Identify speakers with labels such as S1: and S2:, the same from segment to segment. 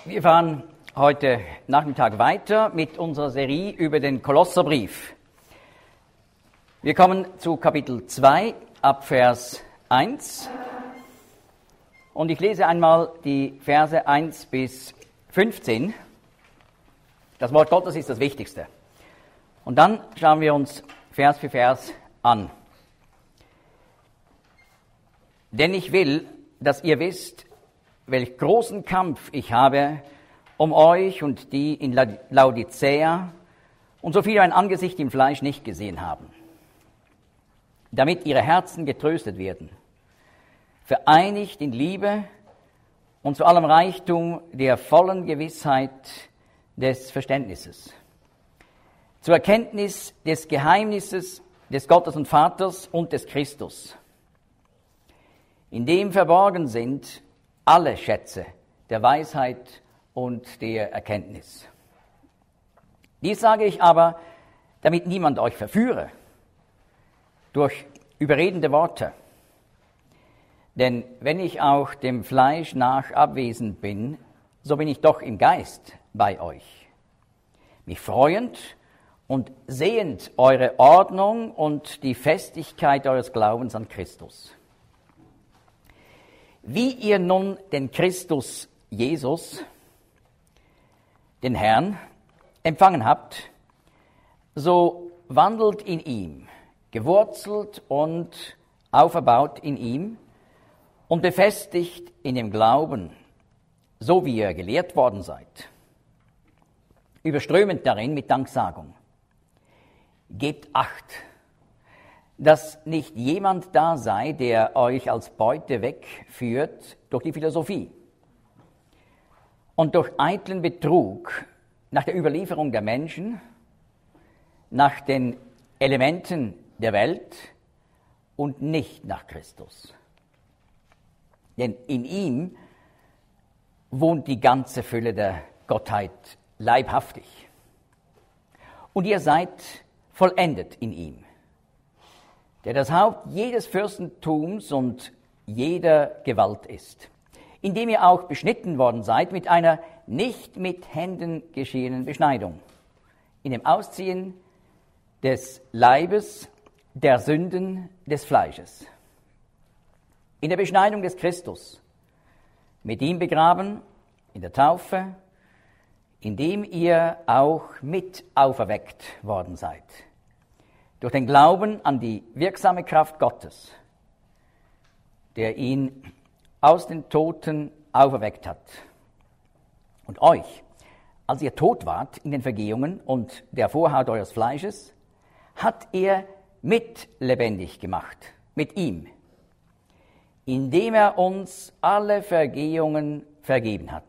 S1: Wir fahren heute Nachmittag weiter mit unserer Serie über den Kolosserbrief. Wir kommen zu Kapitel 2 ab Vers 1 und ich lese einmal die Verse 1 bis 15. Das Wort Gottes ist das Wichtigste. Und dann schauen wir uns Vers für Vers an. Denn ich will, dass ihr wisst, welch großen Kampf ich habe um euch und die in Laodicea und so viele mein Angesicht im Fleisch nicht gesehen haben, damit ihre Herzen getröstet werden, vereinigt in Liebe und zu allem Reichtum der vollen Gewissheit des Verständnisses, zur Erkenntnis des Geheimnisses des Gottes und Vaters und des Christus, in dem verborgen sind alle Schätze der Weisheit und der Erkenntnis. Dies sage ich aber, damit niemand euch verführe durch überredende Worte. Denn wenn ich auch dem Fleisch nach abwesend bin, so bin ich doch im Geist bei euch, mich freuend und sehend eure Ordnung und die Festigkeit eures Glaubens an Christus. Wie ihr nun den Christus Jesus, den Herrn, empfangen habt, so wandelt in ihm, gewurzelt und auferbaut in ihm und befestigt in dem Glauben, so wie ihr gelehrt worden seid, überströmend darin mit Danksagung. Gebt Acht, dass nicht jemand da sei, der euch als Beute wegführt durch die Philosophie und durch eitlen Betrug nach der Überlieferung der Menschen, nach den Elementen der Welt und nicht nach Christus. Denn in ihm wohnt die ganze Fülle der Gottheit leibhaftig. Und ihr seid vollendet in ihm, der das Haupt jedes Fürstentums und jeder Gewalt ist, indem ihr auch beschnitten worden seid mit einer nicht mit Händen geschehenen Beschneidung, in dem Ausziehen des Leibes der Sünden des Fleisches, in der Beschneidung des Christus, mit ihm begraben in der Taufe, indem ihr auch mit auferweckt worden seid, durch den Glauben an die wirksame Kraft Gottes, der ihn aus den Toten auferweckt hat. Und euch, als ihr tot wart in den Vergehungen und der Vorhaut eures Fleisches, hat er mit lebendig gemacht, mit ihm, indem er uns alle Vergehungen vergeben hat,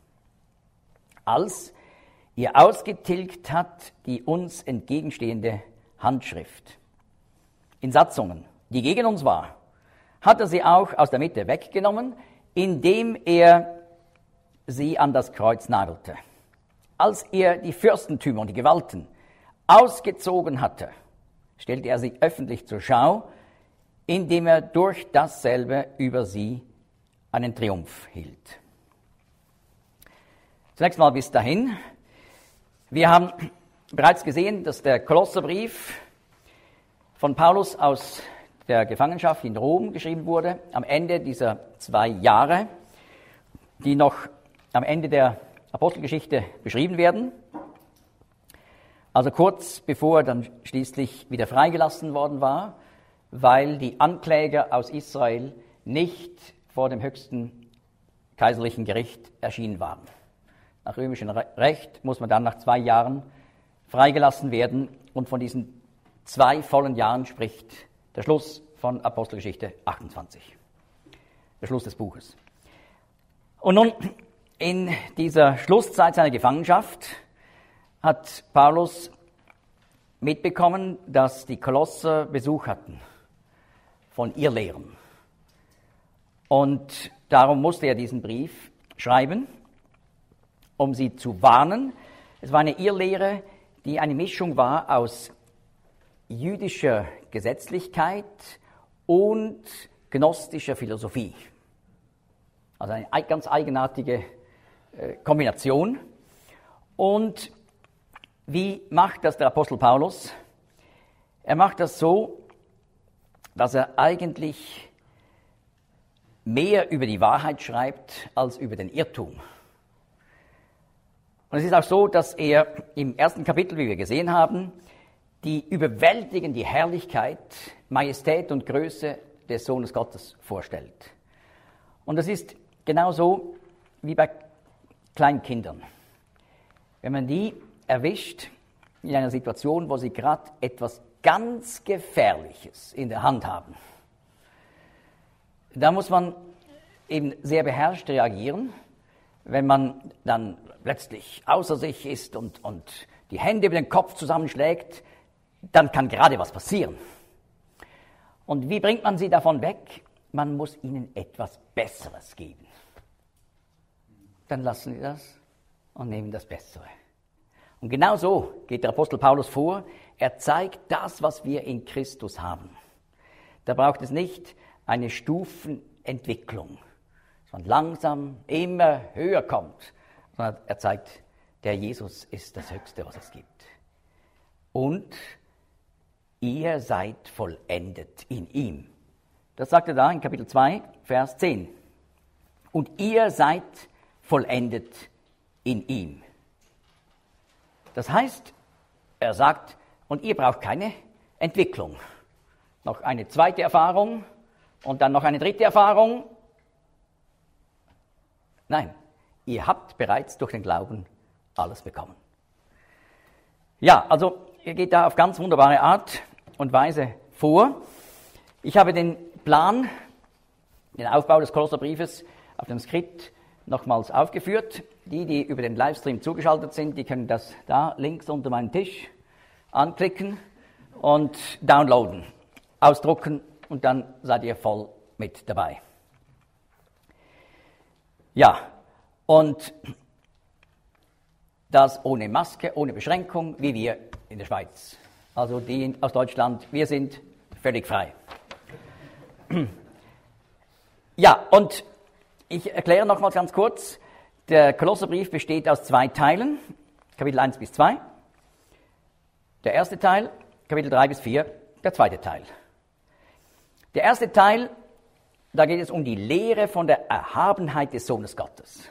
S1: als ihr ausgetilgt hat die uns entgegenstehende Handschrift. In Satzungen, die gegen uns war, hat er sie auch aus der Mitte weggenommen, indem er sie an das Kreuz nagelte. Als er die Fürstentümer und die Gewalten ausgezogen hatte, stellte er sie öffentlich zur Schau, indem er durch dasselbe über sie einen Triumph hielt. Zunächst mal bis dahin. Wir haben bereits gesehen, dass der Kolosserbrief von Paulus aus der Gefangenschaft in Rom geschrieben wurde, am Ende dieser 2 Jahre, die noch am Ende der Apostelgeschichte beschrieben werden. Also kurz bevor er dann schließlich wieder freigelassen worden war, weil die Ankläger aus Israel nicht vor dem höchsten kaiserlichen Gericht erschienen waren. Nach römischem Recht muss man dann nach 2 Jahren freigelassen werden und von diesen 2 vollen Jahren spricht der Schluss von Apostelgeschichte 28, der Schluss des Buches. Und nun in dieser Schlusszeit seiner Gefangenschaft hat Paulus mitbekommen, dass die Kolosser Besuch hatten von Irrlehrern. Und darum musste er diesen Brief schreiben, um sie zu warnen. Es war eine Irrlehre, die eine Mischung war aus jüdischer Gesetzlichkeit und gnostischer Philosophie. Also eine ganz eigenartige Kombination. Und wie macht das der Apostel Paulus? Er macht das so, dass er eigentlich mehr über die Wahrheit schreibt als über den Irrtum. Und es ist auch so, dass er im ersten Kapitel, wie wir gesehen haben, die überwältigende Herrlichkeit, Majestät und Größe des Sohnes Gottes vorstellt. Und das ist genauso wie bei kleinen Kindern. Wenn man die erwischt in einer Situation, wo sie gerade etwas ganz Gefährliches in der Hand haben, da muss man eben sehr beherrscht reagieren. Wenn man dann plötzlich außer sich ist und die Hände über den Kopf zusammenschlägt, dann kann gerade was passieren. Und wie bringt man sie davon weg? Man muss ihnen etwas Besseres geben. Dann lassen sie das und nehmen das Bessere. Und genau so geht der Apostel Paulus vor. Er zeigt das, was wir in Christus haben. Da braucht es nicht eine Stufenentwicklung, sondern langsam immer höher kommt, sondern er zeigt, der Jesus ist das Höchste, was es gibt. Und ihr seid vollendet in ihm. Das sagt er da in Kapitel 2, Vers 10. Und ihr seid vollendet in ihm. Das heißt, er sagt, und ihr braucht keine Entwicklung. Noch eine zweite Erfahrung und dann noch eine dritte Erfahrung. Nein, ihr habt bereits durch den Glauben alles bekommen. Ja, also er geht da auf ganz wunderbare Art und Weise vor. Ich habe den Plan, den Aufbau des Kolosserbriefes auf dem Skript nochmals aufgeführt. Die über den Livestream zugeschaltet sind, die können das da links unter meinem Tisch anklicken und downloaden, ausdrucken und dann seid ihr voll mit dabei. Ja, und das ohne Maske, ohne Beschränkung, wie wir in der Schweiz. Also die aus Deutschland, wir sind völlig frei. Ja, und ich erkläre nochmals ganz kurz, der Kolosserbrief besteht aus 2 Teilen, Kapitel 1 bis 2. Der erste Teil, Kapitel 3 bis 4, der zweite Teil. Der erste Teil, da geht es um die Lehre von der Erhabenheit des Sohnes Gottes.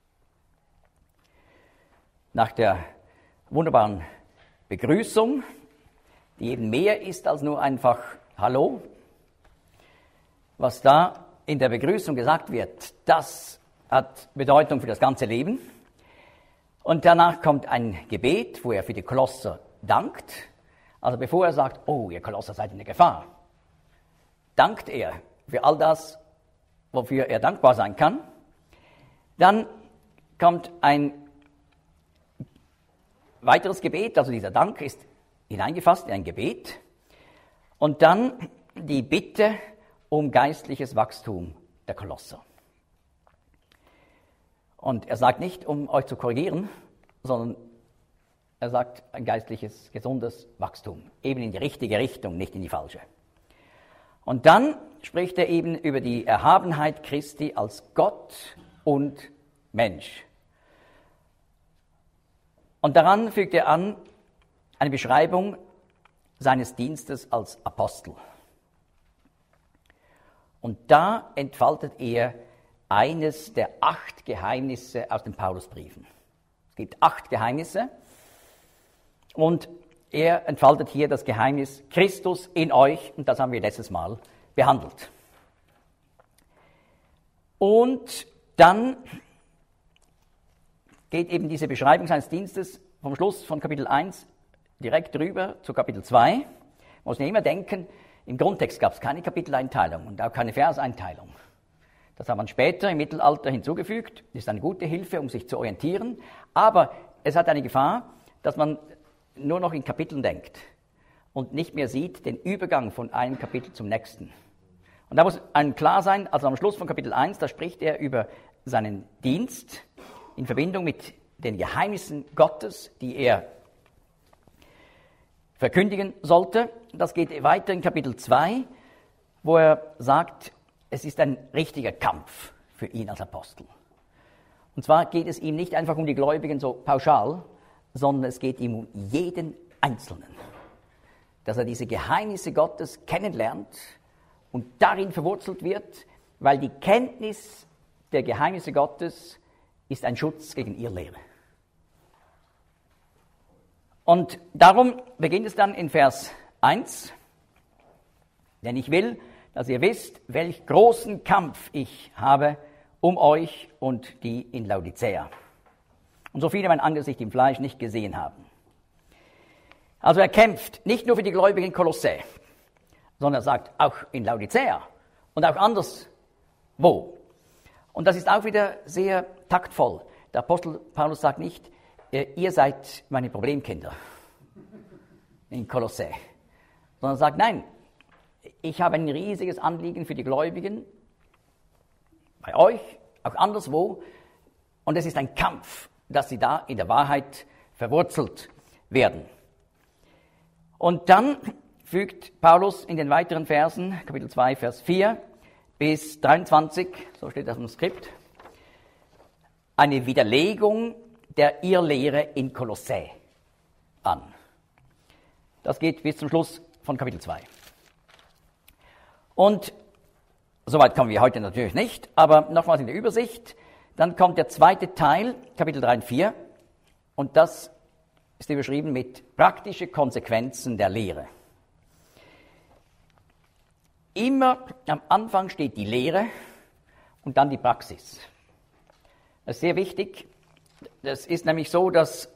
S1: Nach der wunderbaren Begrüßung, die eben mehr ist als nur einfach Hallo, was da in der Begrüßung gesagt wird, das hat Bedeutung für das ganze Leben. Und danach kommt ein Gebet, wo er für die Kolosser dankt. Also bevor er sagt, oh, ihr Kolosser seid in der Gefahr, dankt er für all das, wofür er dankbar sein kann. Dann kommt ein weiteres Gebet, also dieser Dank ist hineingefasst in ein Gebet. Und dann die Bitte um geistliches Wachstum der Kolosser. Und er sagt nicht, um euch zu korrigieren, sondern er sagt ein geistliches, gesundes Wachstum, eben in die richtige Richtung, nicht in die falsche. Und dann spricht er eben über die Erhabenheit Christi als Gott und Mensch. Und daran fügt er an eine Beschreibung seines Dienstes als Apostel. Und da entfaltet er eines der 8 Geheimnisse aus den Paulusbriefen. Es gibt 8 Geheimnisse und er entfaltet hier das Geheimnis Christus in euch, und das haben wir letztes Mal behandelt. Und dann geht eben diese Beschreibung seines Dienstes vom Schluss von Kapitel 1 direkt rüber zu Kapitel 2. Man muss ja immer denken, im Grundtext gab es keine Kapiteleinteilung und auch keine Verseinteilung. Das hat man später im Mittelalter hinzugefügt. Das ist eine gute Hilfe, um sich zu orientieren. Aber es hat eine Gefahr, dass man nur noch in Kapiteln denkt und nicht mehr sieht den Übergang von einem Kapitel zum nächsten. Und da muss einem klar sein, also am Schluss von Kapitel 1, da spricht er über seinen Dienst in Verbindung mit den Geheimnissen Gottes, die er verkündigen sollte. Das geht weiter in Kapitel 2, wo er sagt, es ist ein richtiger Kampf für ihn als Apostel. Und zwar geht es ihm nicht einfach um die Gläubigen so pauschal, sondern es geht ihm um jeden Einzelnen. Dass er diese Geheimnisse Gottes kennenlernt und darin verwurzelt wird, weil die Kenntnis der Geheimnisse Gottes ist ein Schutz gegen Irrlehre. Und darum beginnt es dann in Vers 1, denn ich will, dass ihr wisst, welch großen Kampf ich habe um euch und die in Laodicea. Und so viele mein Angesicht im Fleisch nicht gesehen haben. Also er kämpft nicht nur für die Gläubigen in Kolossä, sondern er sagt auch in Laodicea und auch anderswo. Und das ist auch wieder sehr taktvoll. Der Apostel Paulus sagt nicht, ihr seid meine Problemkinder in Kolossä, sondern sagt, nein, ich habe ein riesiges Anliegen für die Gläubigen, bei euch, auch anderswo, und es ist ein Kampf, dass sie da in der Wahrheit verwurzelt werden. Und dann fügt Paulus in den weiteren Versen, Kapitel 2, Vers 4 bis 23, so steht das im Skript, eine Widerlegung der Irrlehre in Kolossä an. Das geht bis zum Schluss von Kapitel 2. Und soweit kommen wir heute natürlich nicht, aber nochmals in der Übersicht. Dann kommt der zweite Teil, Kapitel 3 und 4, und das ist überschrieben mit praktische Konsequenzen der Lehre. Immer am Anfang steht die Lehre und dann die Praxis. Das ist sehr wichtig. Das ist nämlich so, dass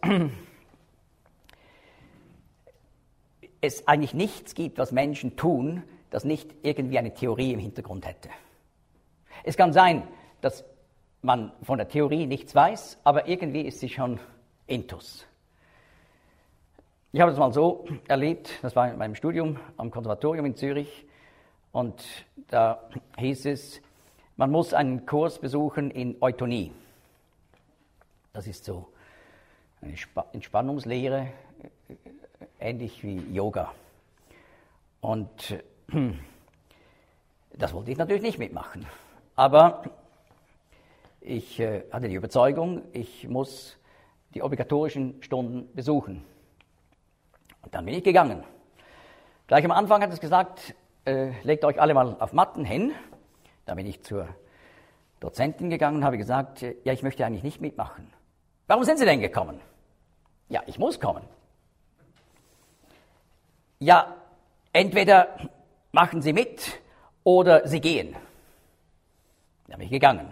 S1: es eigentlich nichts gibt, was Menschen tun, das nicht irgendwie eine Theorie im Hintergrund hätte. Es kann sein, dass man von der Theorie nichts weiß, aber irgendwie ist sie schon intus. Ich habe das mal so erlebt, das war in meinem Studium am Konservatorium in Zürich, und da hieß es, man muss einen Kurs besuchen in Eutonie. Das ist so eine Entspannungslehre, ähnlich wie Yoga. Und das wollte ich natürlich nicht mitmachen. Aber ich hatte die Überzeugung, ich muss die obligatorischen Stunden besuchen. Und dann bin ich gegangen. Gleich am Anfang hat es gesagt, legt euch alle mal auf Matten hin. Da bin ich zur Dozentin gegangen und habe gesagt, ja, ich möchte eigentlich nicht mitmachen. Warum sind Sie denn gekommen? Ja, ich muss kommen. Ja, entweder machen Sie mit oder Sie gehen. Da bin ich gegangen.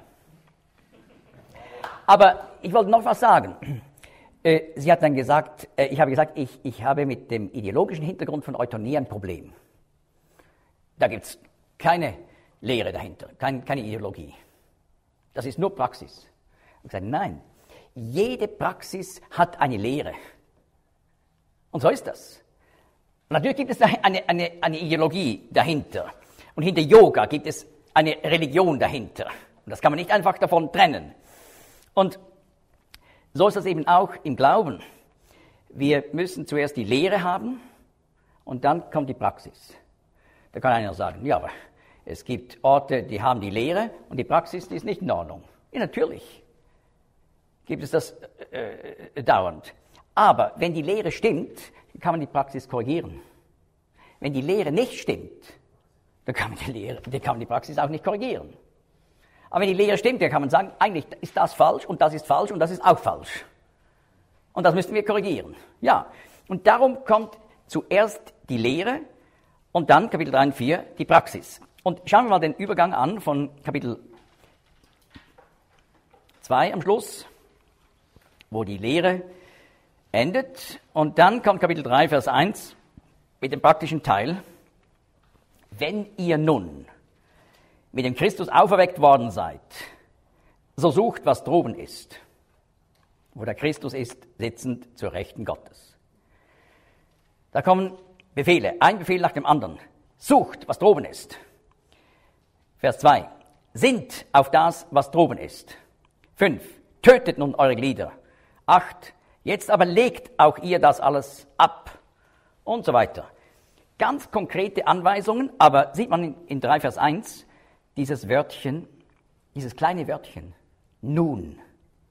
S1: Aber ich wollte noch was sagen. Sie hat dann gesagt, ich habe gesagt, ich habe mit dem ideologischen Hintergrund von Eutonie ein Problem. Da gibt es keine Lehre dahinter, keine Ideologie. Das ist nur Praxis. Ich habe gesagt, nein, jede Praxis hat eine Lehre. Und so ist das. Und natürlich gibt es eine Ideologie dahinter. Und hinter Yoga gibt es eine Religion dahinter. Und das kann man nicht einfach davon trennen. Und so ist das eben auch im Glauben. Wir müssen zuerst die Lehre haben und dann kommt die Praxis. Da kann einer sagen, ja, aber es gibt Orte, die haben die Lehre und die Praxis, die ist nicht in Ordnung. Ja, natürlich gibt es das dauernd. Aber wenn die Lehre stimmt, kann man die Praxis korrigieren. Wenn die Lehre nicht stimmt, dann kann man die Praxis auch nicht korrigieren. Aber wenn die Lehre stimmt, dann kann man sagen, eigentlich ist das falsch und das ist falsch und das ist auch falsch. Und das müssten wir korrigieren. Ja, und darum kommt zuerst die Lehre und dann, Kapitel 3 und 4, die Praxis. Und schauen wir mal den Übergang an von Kapitel 2 am Schluss, wo die Lehre endet. Und dann kommt Kapitel 3, Vers 1 mit dem praktischen Teil. Wenn ihr nun mit dem Christus auferweckt worden seid, so sucht, was droben ist, wo der Christus ist, sitzend zur Rechten Gottes. Da kommen Befehle, ein Befehl nach dem anderen. Sucht, was droben ist. Vers 2. Sinnt auf das, was droben ist. 5. Tötet nun eure Glieder. 8. Jetzt aber legt auch ihr das alles ab. Und so weiter. Ganz konkrete Anweisungen, aber sieht man in 3 Vers 1, dieses Wörtchen, dieses kleine Wörtchen, nun.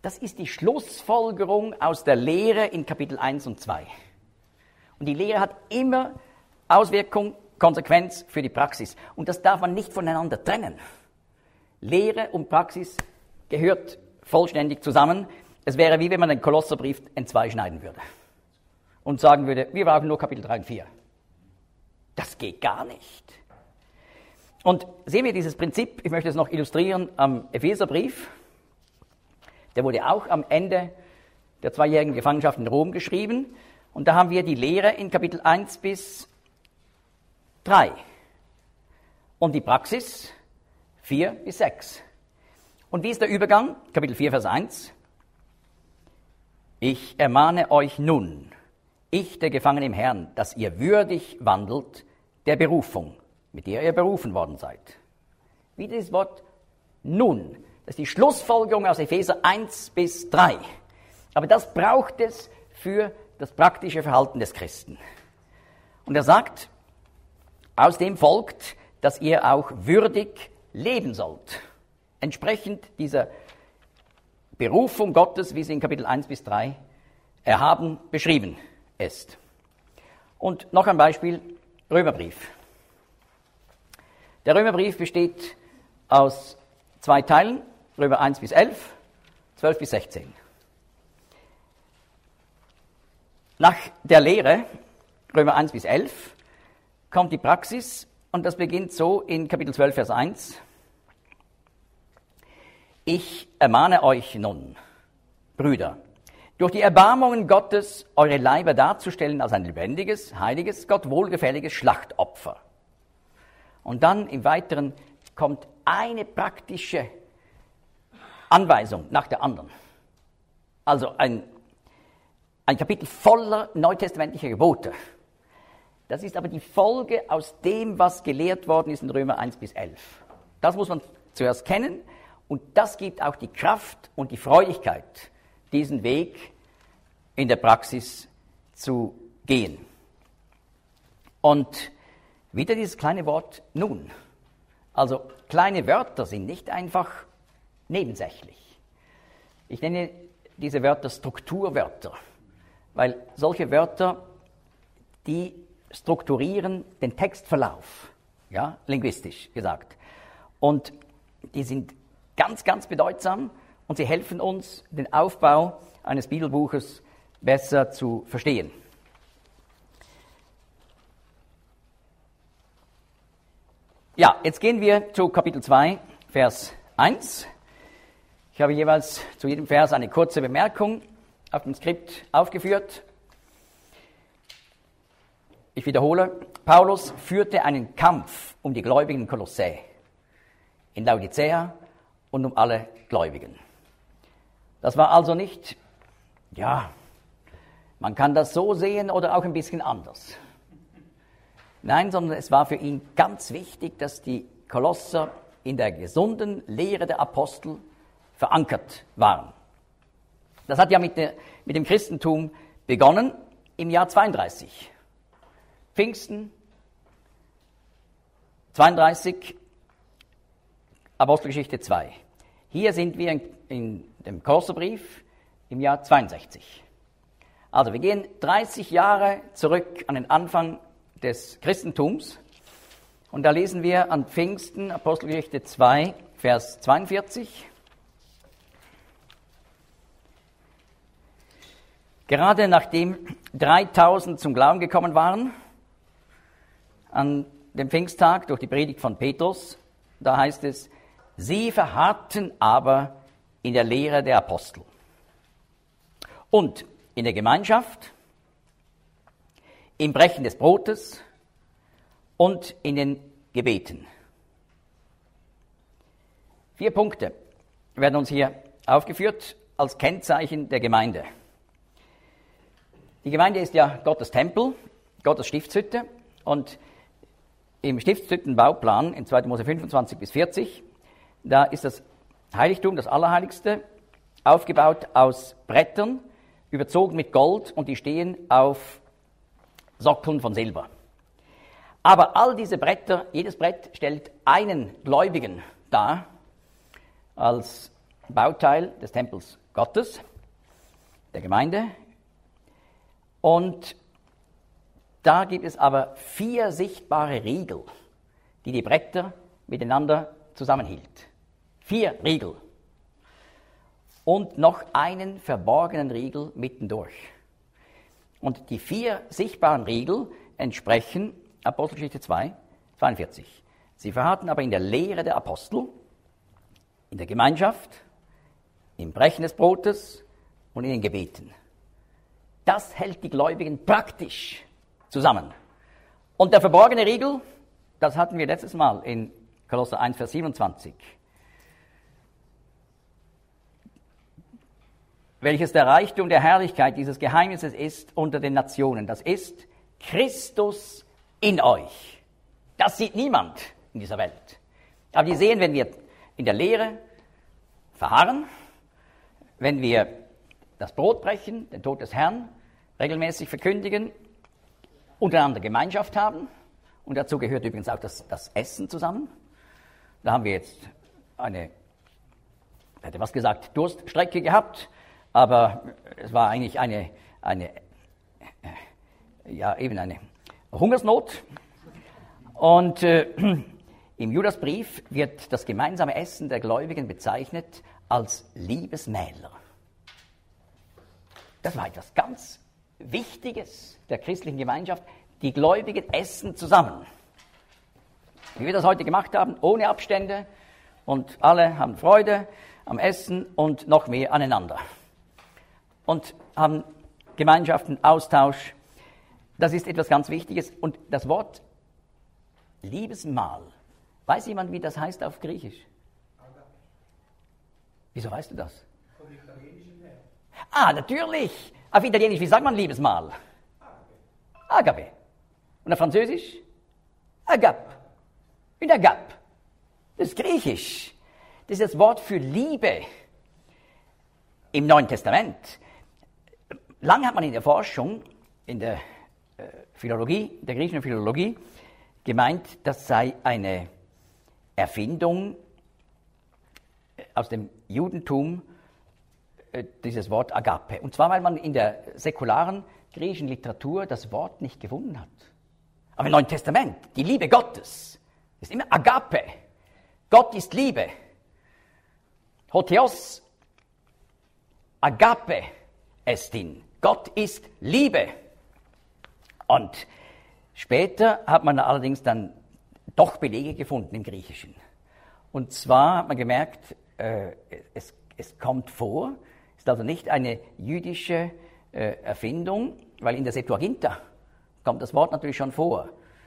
S1: Das ist die Schlussfolgerung aus der Lehre in Kapitel 1 und 2. Und die Lehre hat immer Auswirkung, Konsequenz für die Praxis. Und das darf man nicht voneinander trennen. Lehre und Praxis gehört vollständig zusammen. Es wäre wie wenn man den Kolosserbrief entzwei schneiden würde und sagen würde, wir brauchen nur Kapitel 3 und 4. Das geht gar nicht. Und sehen wir dieses Prinzip, ich möchte es noch illustrieren am Epheserbrief. Der wurde auch am Ende der 2-jährigen Gefangenschaft in Rom geschrieben. Und da haben wir die Lehre in Kapitel 1 bis 3. Und die Praxis 4 bis 6. Und wie ist der Übergang? Kapitel 4, Vers 1. Ich ermahne euch nun, ich, der Gefangene im Herrn, dass ihr würdig wandelt der Berufung, mit der ihr berufen worden seid. Wieder das Wort nun. Das ist die Schlussfolgerung aus Epheser 1 bis 3. Aber das braucht es für das praktische Verhalten des Christen. Und er sagt, aus dem folgt, dass ihr auch würdig leben sollt. Entsprechend dieser Berufung Gottes, wie sie in Kapitel 1 bis 3 erhaben beschrieben ist. Und noch ein Beispiel, Römerbrief. Der Römerbrief besteht aus 2 Teilen, Römer 1 bis 11, 12 bis 16. Nach der Lehre, Römer 1 bis 11, kommt die Praxis und das beginnt so in Kapitel 12, Vers 1. Ich ermahne euch nun, Brüder, durch die Erbarmungen Gottes eure Leiber darzustellen als ein lebendiges, heiliges, Gott wohlgefälliges Schlachtopfer. Und dann im Weiteren kommt eine praktische Anweisung nach der anderen. Also ein Kapitel voller neutestamentlicher Gebote. Das ist aber die Folge aus dem, was gelehrt worden ist in Römer 1 bis 11. Das muss man zuerst kennen und das gibt auch die Kraft und die Freudigkeit, diesen Weg in der Praxis zu gehen. Und wieder dieses kleine Wort nun. Also kleine Wörter sind nicht einfach nebensächlich. Ich nenne diese Wörter Strukturwörter, weil solche Wörter, die strukturieren den Textverlauf, ja, linguistisch gesagt. Und die sind ganz, ganz bedeutsam und sie helfen uns, den Aufbau eines Bibelbuches besser zu verstehen. Ja, jetzt gehen wir zu Kapitel 2, Vers 1. Ich habe jeweils zu jedem Vers eine kurze Bemerkung auf dem Skript aufgeführt. Ich wiederhole, Paulus führte einen Kampf um die Gläubigen in Kolossä, in Laodicea und um alle Gläubigen. Das war also nicht, ja, man kann das so sehen oder auch ein bisschen anders. Nein, sondern es war für ihn ganz wichtig, dass die Kolosser in der gesunden Lehre der Apostel verankert waren. Das hat ja mit dem Christentum begonnen im Jahr 32. Pfingsten, 32, Apostelgeschichte 2. Hier sind wir in dem Kolosserbrief im Jahr 62. Also wir gehen 30 Jahre zurück an den Anfang des Christentums und da lesen wir an Pfingsten, Apostelgeschichte 2, Vers 42. Gerade nachdem 3000 zum Glauben gekommen waren, an dem Pfingsttag durch die Predigt von Petrus, da heißt es, sie verharrten aber in der Lehre der Apostel und in der Gemeinschaft, im Brechen des Brotes und in den Gebeten. 4 Punkte werden uns hier aufgeführt als Kennzeichen der Gemeinde. Die Gemeinde ist ja Gottes Tempel, Gottes Stiftshütte und im Stiftshüttenbauplan in 2. Mose 25 bis 40, da ist das Heiligtum, das Allerheiligste, aufgebaut aus Brettern, überzogen mit Gold und die stehen auf Sockeln von Silber. Aber all diese Bretter, jedes Brett stellt einen Gläubigen dar, als Bauteil des Tempels Gottes, der Gemeinde. Und da gibt es aber 4 sichtbare Riegel, die die Bretter miteinander zusammenhielt. 4 Riegel. Und noch einen verborgenen Riegel mittendurch. Und die 4 sichtbaren Riegel entsprechen Apostelgeschichte 2, 42. Sie verharrten aber in der Lehre der Apostel, in der Gemeinschaft, im Brechen des Brotes und in den Gebeten. Das hält die Gläubigen praktisch zusammen. Und der verborgene Riegel, das hatten wir letztes Mal in Kolosser 1, Vers 27. Welches der Reichtum der Herrlichkeit dieses Geheimnisses ist unter den Nationen. Das ist Christus in euch. Das sieht niemand in dieser Welt. Aber die sehen, wenn wir in der Lehre verharren, wenn wir das Brot brechen, den Tod des Herrn regelmäßig verkündigen, untereinander Gemeinschaft haben, und dazu gehört übrigens auch das Essen zusammen. Da haben wir jetzt hätte was gesagt, Durststrecke gehabt, aber es war eigentlich eine Hungersnot. Und im Judasbrief wird das gemeinsame Essen der Gläubigen bezeichnet als Liebesmähler. Das war etwas ganz Wichtiges der christlichen Gemeinschaft. Die Gläubigen essen zusammen. Wie wir das heute gemacht haben, ohne Abstände, und alle haben Freude am Essen und noch mehr aneinander. Und haben Gemeinschaften, Austausch. Das ist etwas ganz Wichtiges. Und das Wort Liebesmahl, weiß jemand, wie das heißt auf Griechisch? Wieso weißt du das?
S2: Vom Italienischen her.
S1: Ah, natürlich. Auf Italienisch, wie sagt man Liebesmahl? Agape. Und auf Französisch? Agape. Und Agape. Das ist Griechisch. Das ist das Wort für Liebe im Neuen Testament. Lange hat man in der Forschung, in der Philologie, der griechischen Philologie, gemeint, das sei eine Erfindung aus dem Judentum, dieses Wort Agape. Und zwar, weil man in der säkularen griechischen Literatur das Wort nicht gefunden hat. Aber im Neuen Testament, die Liebe Gottes, ist immer Agape. Gott ist Liebe. Hotheos, Agape estin. Gott ist Liebe. Und später hat man allerdings dann doch Belege gefunden im Griechischen. Und zwar hat man gemerkt, es kommt vor, ist also nicht eine jüdische Erfindung, weil in der Septuaginta kommt das Wort natürlich schon vor.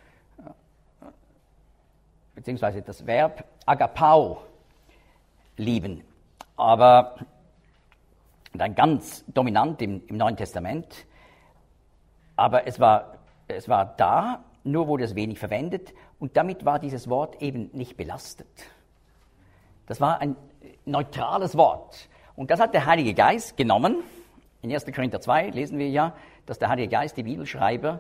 S1: Beziehungsweise das Verb agapao, lieben. Aber dann ganz dominant im Neuen Testament. Aber es war da, nur wurde es wenig verwendet, und damit war dieses Wort eben nicht belastet. Das war ein neutrales Wort. Und das hat der Heilige Geist genommen. In 1. Korinther 2 lesen wir ja, dass der Heilige Geist die Bibelschreiber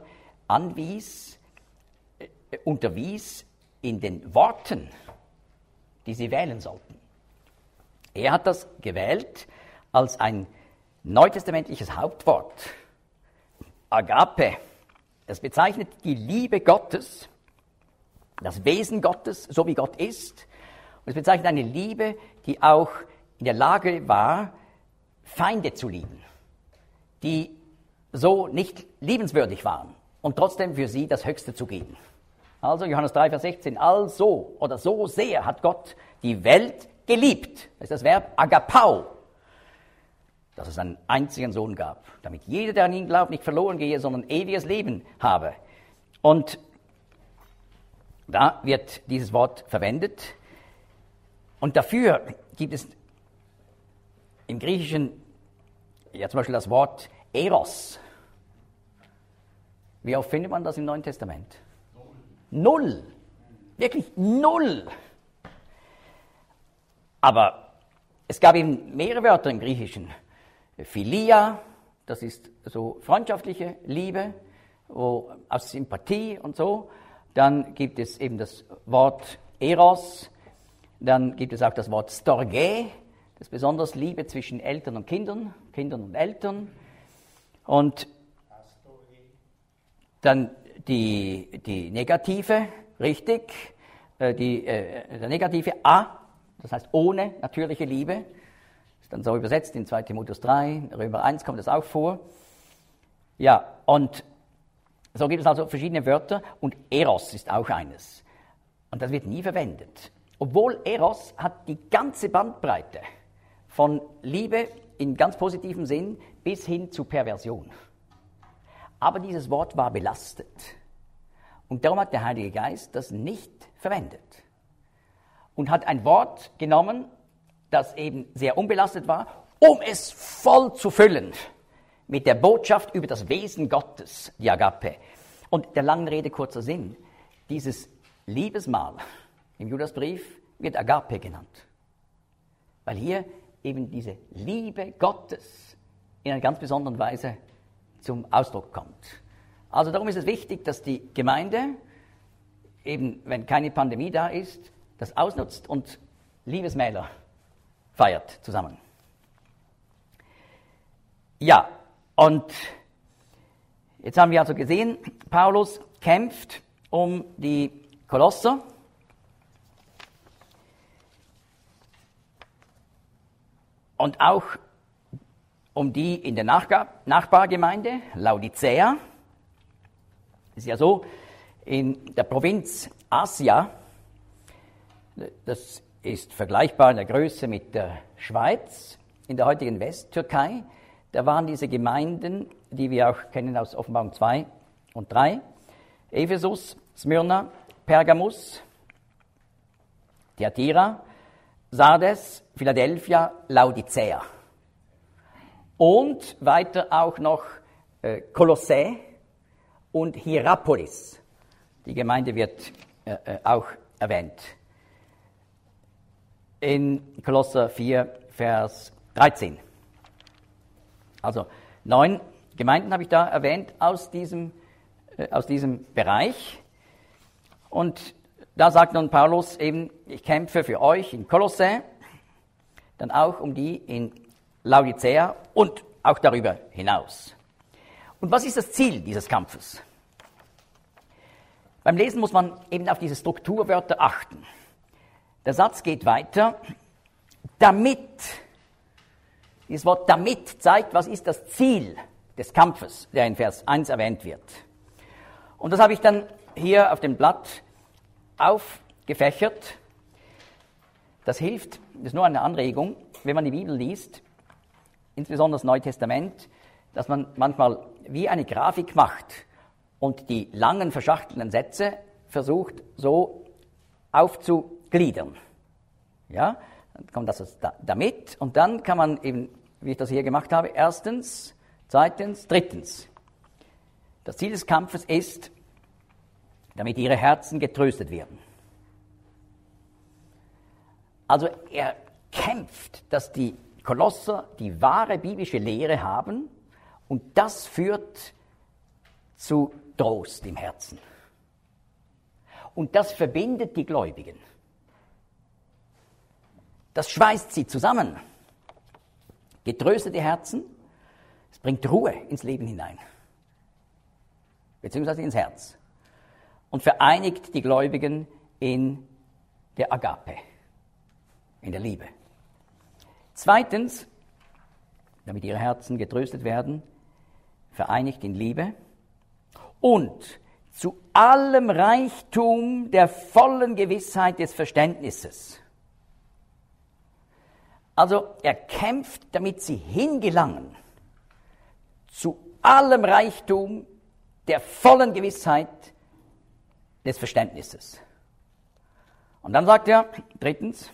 S1: unterwies in den Worten, die sie wählen sollten. Er hat das gewählt als ein neutestamentliches Hauptwort. Agape. Das bezeichnet die Liebe Gottes, das Wesen Gottes, so wie Gott ist. Und es bezeichnet eine Liebe, die auch in der Lage war, Feinde zu lieben, die so nicht liebenswürdig waren und trotzdem für sie das Höchste zu geben. Also Johannes 3, Vers 16, also oder so sehr hat Gott die Welt geliebt. Das ist das Verb agapao, dass es einen einzigen Sohn gab, damit jeder, der an ihn glaubt, nicht verloren gehe, sondern ewiges Leben habe. Und da wird dieses Wort verwendet. Und dafür gibt es im Griechischen ja zum Beispiel das Wort Eros. Wie oft findet man das im Neuen Testament? 0. Wirklich 0. Aber es gab eben mehrere Wörter im Griechischen. Philia, das ist so freundschaftliche Liebe, aus Sympathie und so. Dann gibt es eben das Wort Eros. Dann gibt es auch das Wort Storge, Das ist besonders Liebe zwischen Eltern und Kindern, Kindern und Eltern. Und dann die negative, richtig, der negative A, das heißt ohne natürliche Liebe, ist dann so übersetzt in 2 Timotheus 3, Römer 1 kommt das auch vor. Ja, und so gibt es also verschiedene Wörter und Eros ist auch eines. Und das wird nie verwendet. Obwohl Eros hat die ganze Bandbreite von Liebe in ganz positivem Sinn bis hin zu Perversion. Aber dieses Wort war belastet. Und darum hat der Heilige Geist das nicht verwendet. Und hat ein Wort genommen, das eben sehr unbelastet war, um es voll zu füllen mit der Botschaft über das Wesen Gottes, die Agape. Und der langen Rede kurzer Sinn, dieses Liebesmahl im Judasbrief wird Agape genannt. Weil hier eben diese Liebe Gottes in einer ganz besonderen Weise zum Ausdruck kommt. Also darum ist es wichtig, dass die Gemeinde, eben wenn keine Pandemie da ist, das ausnutzt und Liebesmähler feiert zusammen. Ja, und jetzt haben wir also gesehen, Paulus kämpft um die Kolosser. Und auch um die in der Nachbargemeinde, Laodicea. Es ist ja so, in der Provinz Asia, das ist vergleichbar in der Größe mit der Schweiz, in der heutigen Westtürkei, da waren diese Gemeinden, die wir auch kennen aus Offenbarung 2 und 3, Ephesus, Smyrna, Pergamus, Thyatira, Sardes, Philadelphia, Laodicea. Und weiter auch noch Kolossä und Hierapolis. Die Gemeinde wird auch erwähnt. In Kolosser 4, Vers 13. Also 9 Gemeinden habe ich da erwähnt aus diesem Bereich. Und da sagt nun Paulus eben, ich kämpfe für euch in Kolossä, dann auch um die in Laodicea und auch darüber hinaus. Und was ist das Ziel dieses Kampfes? Beim Lesen muss man eben auf diese Strukturwörter achten. Der Satz geht weiter, damit. Dieses Wort damit zeigt, was ist das Ziel des Kampfes, der in Vers 1 erwähnt wird. Und das habe ich dann hier auf dem Blatt aufgefächert. Das hilft, das ist nur eine Anregung, wenn man die Bibel liest, insbesondere das Neue Testament, dass man manchmal wie eine Grafik macht und die langen verschachtelten Sätze versucht so aufzugliedern. Ja, dann kommt das damit und dann kann man eben, wie ich das hier gemacht habe, erstens, zweitens, drittens. Das Ziel des Kampfes ist, damit ihre Herzen getröstet werden. Also er kämpft, dass die Kolosser die wahre biblische Lehre haben und das führt zu Trost im Herzen. Und das verbindet die Gläubigen. Das schweißt sie zusammen. Getröstete Herzen, es bringt Ruhe ins Leben hinein, beziehungsweise ins Herz. Und vereinigt die Gläubigen in der Agape, in der Liebe. Zweitens, damit ihre Herzen getröstet werden, vereinigt in Liebe und zu allem Reichtum der vollen Gewissheit des Verständnisses. Also er kämpft, damit sie hingelangen zu allem Reichtum der vollen Gewissheit des Verständnisses. Und dann sagt er, drittens,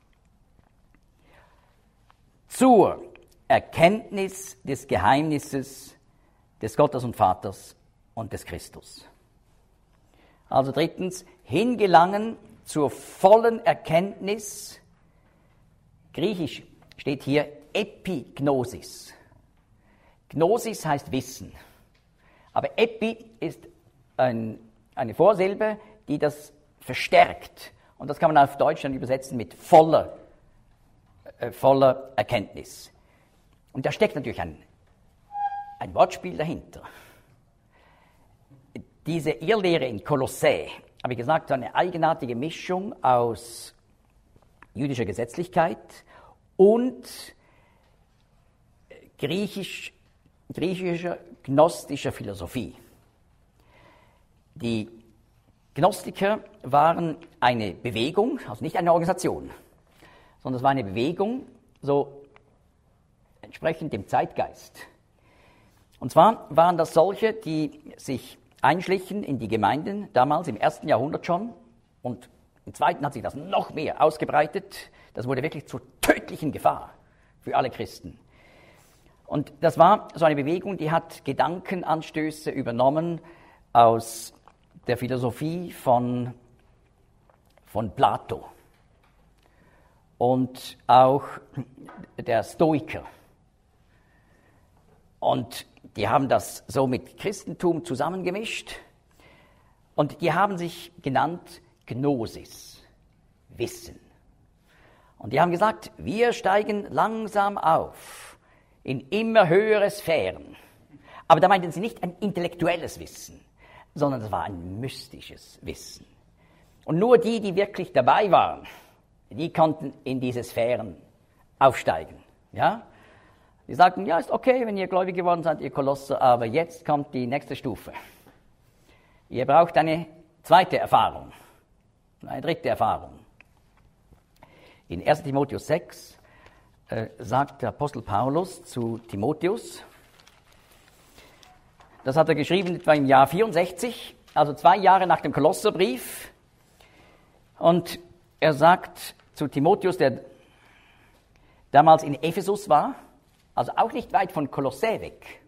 S1: zur Erkenntnis des Geheimnisses des Gottes und Vaters und des Christus. Also drittens, hingelangen zur vollen Erkenntnis. Griechisch steht hier Epignosis. Gnosis heißt Wissen. Aber Epi ist eine Vorsilbe, die das verstärkt. Und das kann man auf Deutsch dann übersetzen mit voller voller Erkenntnis. Und da steckt natürlich ein Wortspiel dahinter. Diese Irrlehre in Kolossä, habe ich gesagt, so eine eigenartige Mischung aus jüdischer Gesetzlichkeit und griechischer gnostischer Philosophie. Die Gnostiker waren eine Bewegung, also nicht eine Organisation, sondern es war eine Bewegung, so entsprechend dem Zeitgeist. Und zwar waren das solche, die sich einschlichen in die Gemeinden, damals im 1. Jahrhundert schon, und im 2. hat sich das noch mehr ausgebreitet. Das wurde wirklich zur tödlichen Gefahr für alle Christen. Und das war so eine Bewegung, die hat Gedankenanstöße übernommen aus der Philosophie von Plato und auch der Stoiker. Und die haben das so mit Christentum zusammengemischt und die haben sich genannt Gnosis, Wissen. Und die haben gesagt, wir steigen langsam auf in immer höhere Sphären. Aber da meinten sie nicht ein intellektuelles Wissen, sondern es war ein mystisches Wissen. Und nur die, die wirklich dabei waren, die konnten in diese Sphären aufsteigen. Ja? Die sagten, ja, ist okay, wenn ihr gläubig geworden seid, ihr Kolosser, aber jetzt kommt die nächste Stufe. Ihr braucht eine zweite Erfahrung, eine dritte Erfahrung. In 1. Timotheus 6 sagt der Apostel Paulus zu Timotheus, das hat er geschrieben etwa im Jahr 64, also 2 Jahre nach dem Kolosserbrief. Und er sagt zu Timotheus, der damals in Ephesus war, also auch nicht weit von Kolossä weg.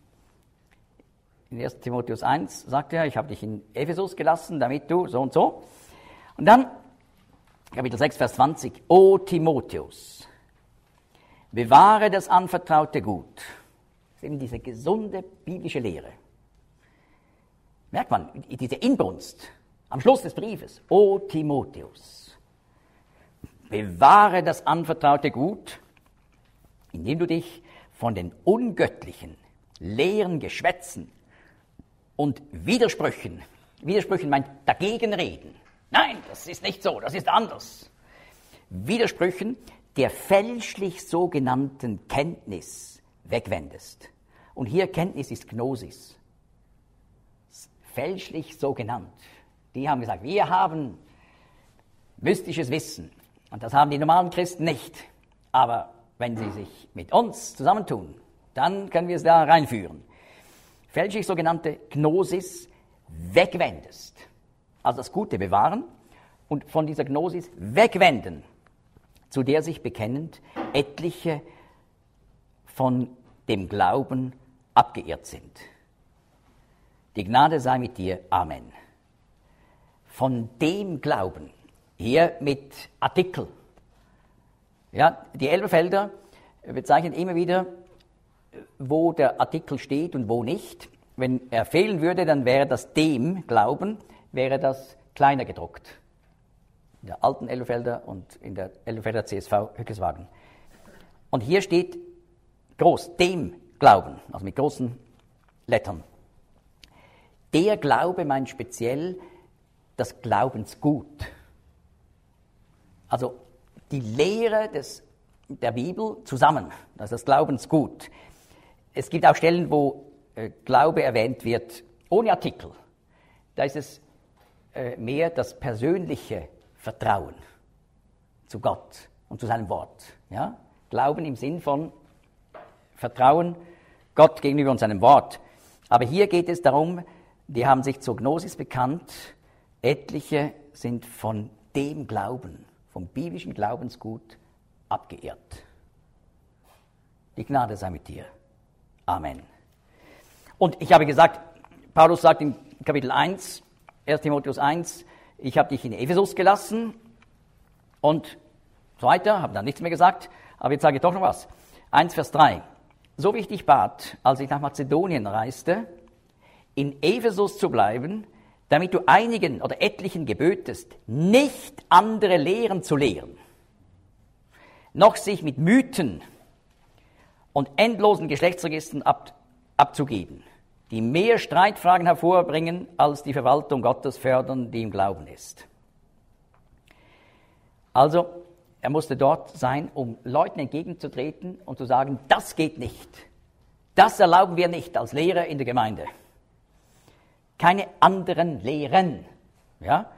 S1: In 1. Timotheus 1 sagt er, ich habe dich in Ephesus gelassen, damit du so und so. Und dann, Kapitel 6, Vers 20, O Timotheus, bewahre das anvertraute Gut. Das ist eben diese gesunde biblische Lehre. Merkt man, diese Inbrunst am Schluss des Briefes. O Timotheus, bewahre das anvertraute Gut, indem du dich von den ungöttlichen, leeren Geschwätzen und Widersprüchen meint dagegenreden. Nein, das ist nicht so, das ist anders. Widersprüchen der fälschlich sogenannten Kenntnis wegwendest. Und hier Kenntnis ist Gnosis. Fälschlich so genannt. Die haben gesagt, wir haben mystisches Wissen. Und das haben die normalen Christen nicht. Aber wenn sie sich mit uns zusammentun, dann können wir es da reinführen. Fälschlich sogenannte Gnosis wegwendest. Also das Gute bewahren und von dieser Gnosis wegwenden, zu der sich bekennend etliche von dem Glauben abgeirrt sind. Die Gnade sei mit dir. Amen. Von dem Glauben, hier mit Artikel. Ja, die Elberfelder bezeichnen immer wieder, wo der Artikel steht und wo nicht. Wenn er fehlen würde, dann wäre das dem Glauben, wäre das kleiner gedruckt. In der alten Elberfelder und in der Elberfelder CSV Hückeswagen. Und hier steht groß, dem Glauben, also mit großen Lettern. Der Glaube meint speziell das Glaubensgut. Also die Lehre der Bibel zusammen, das ist das Glaubensgut. Es gibt auch Stellen, wo Glaube erwähnt wird ohne Artikel. Da ist es mehr das persönliche Vertrauen zu Gott und zu seinem Wort. Ja? Glauben im Sinn von Vertrauen Gott gegenüber und seinem Wort. Aber hier geht es darum, die haben sich zur Gnosis bekannt, etliche sind von dem Glauben, vom biblischen Glaubensgut abgeirrt. Die Gnade sei mit dir. Amen. Und ich habe gesagt, Paulus sagt in Kapitel 1, 1. Timotheus 1, ich habe dich in Ephesus gelassen und so weiter, habe dann nichts mehr gesagt, aber jetzt sage ich doch noch was. 1, Vers 3. So wie ich dich bat, als ich nach Mazedonien reiste, in Ephesus zu bleiben, damit du einigen oder etlichen gebötest, nicht andere Lehren zu lehren. noch sich mit Mythen und endlosen Geschlechtsregistern abzugeben, die mehr Streitfragen hervorbringen, als die Verwaltung Gottes fördern, die im Glauben ist. Also, er musste dort sein, um Leuten entgegenzutreten und zu sagen, das geht nicht. Das erlauben wir nicht als Lehrer in der Gemeinde. Keine anderen Lehren. Ja?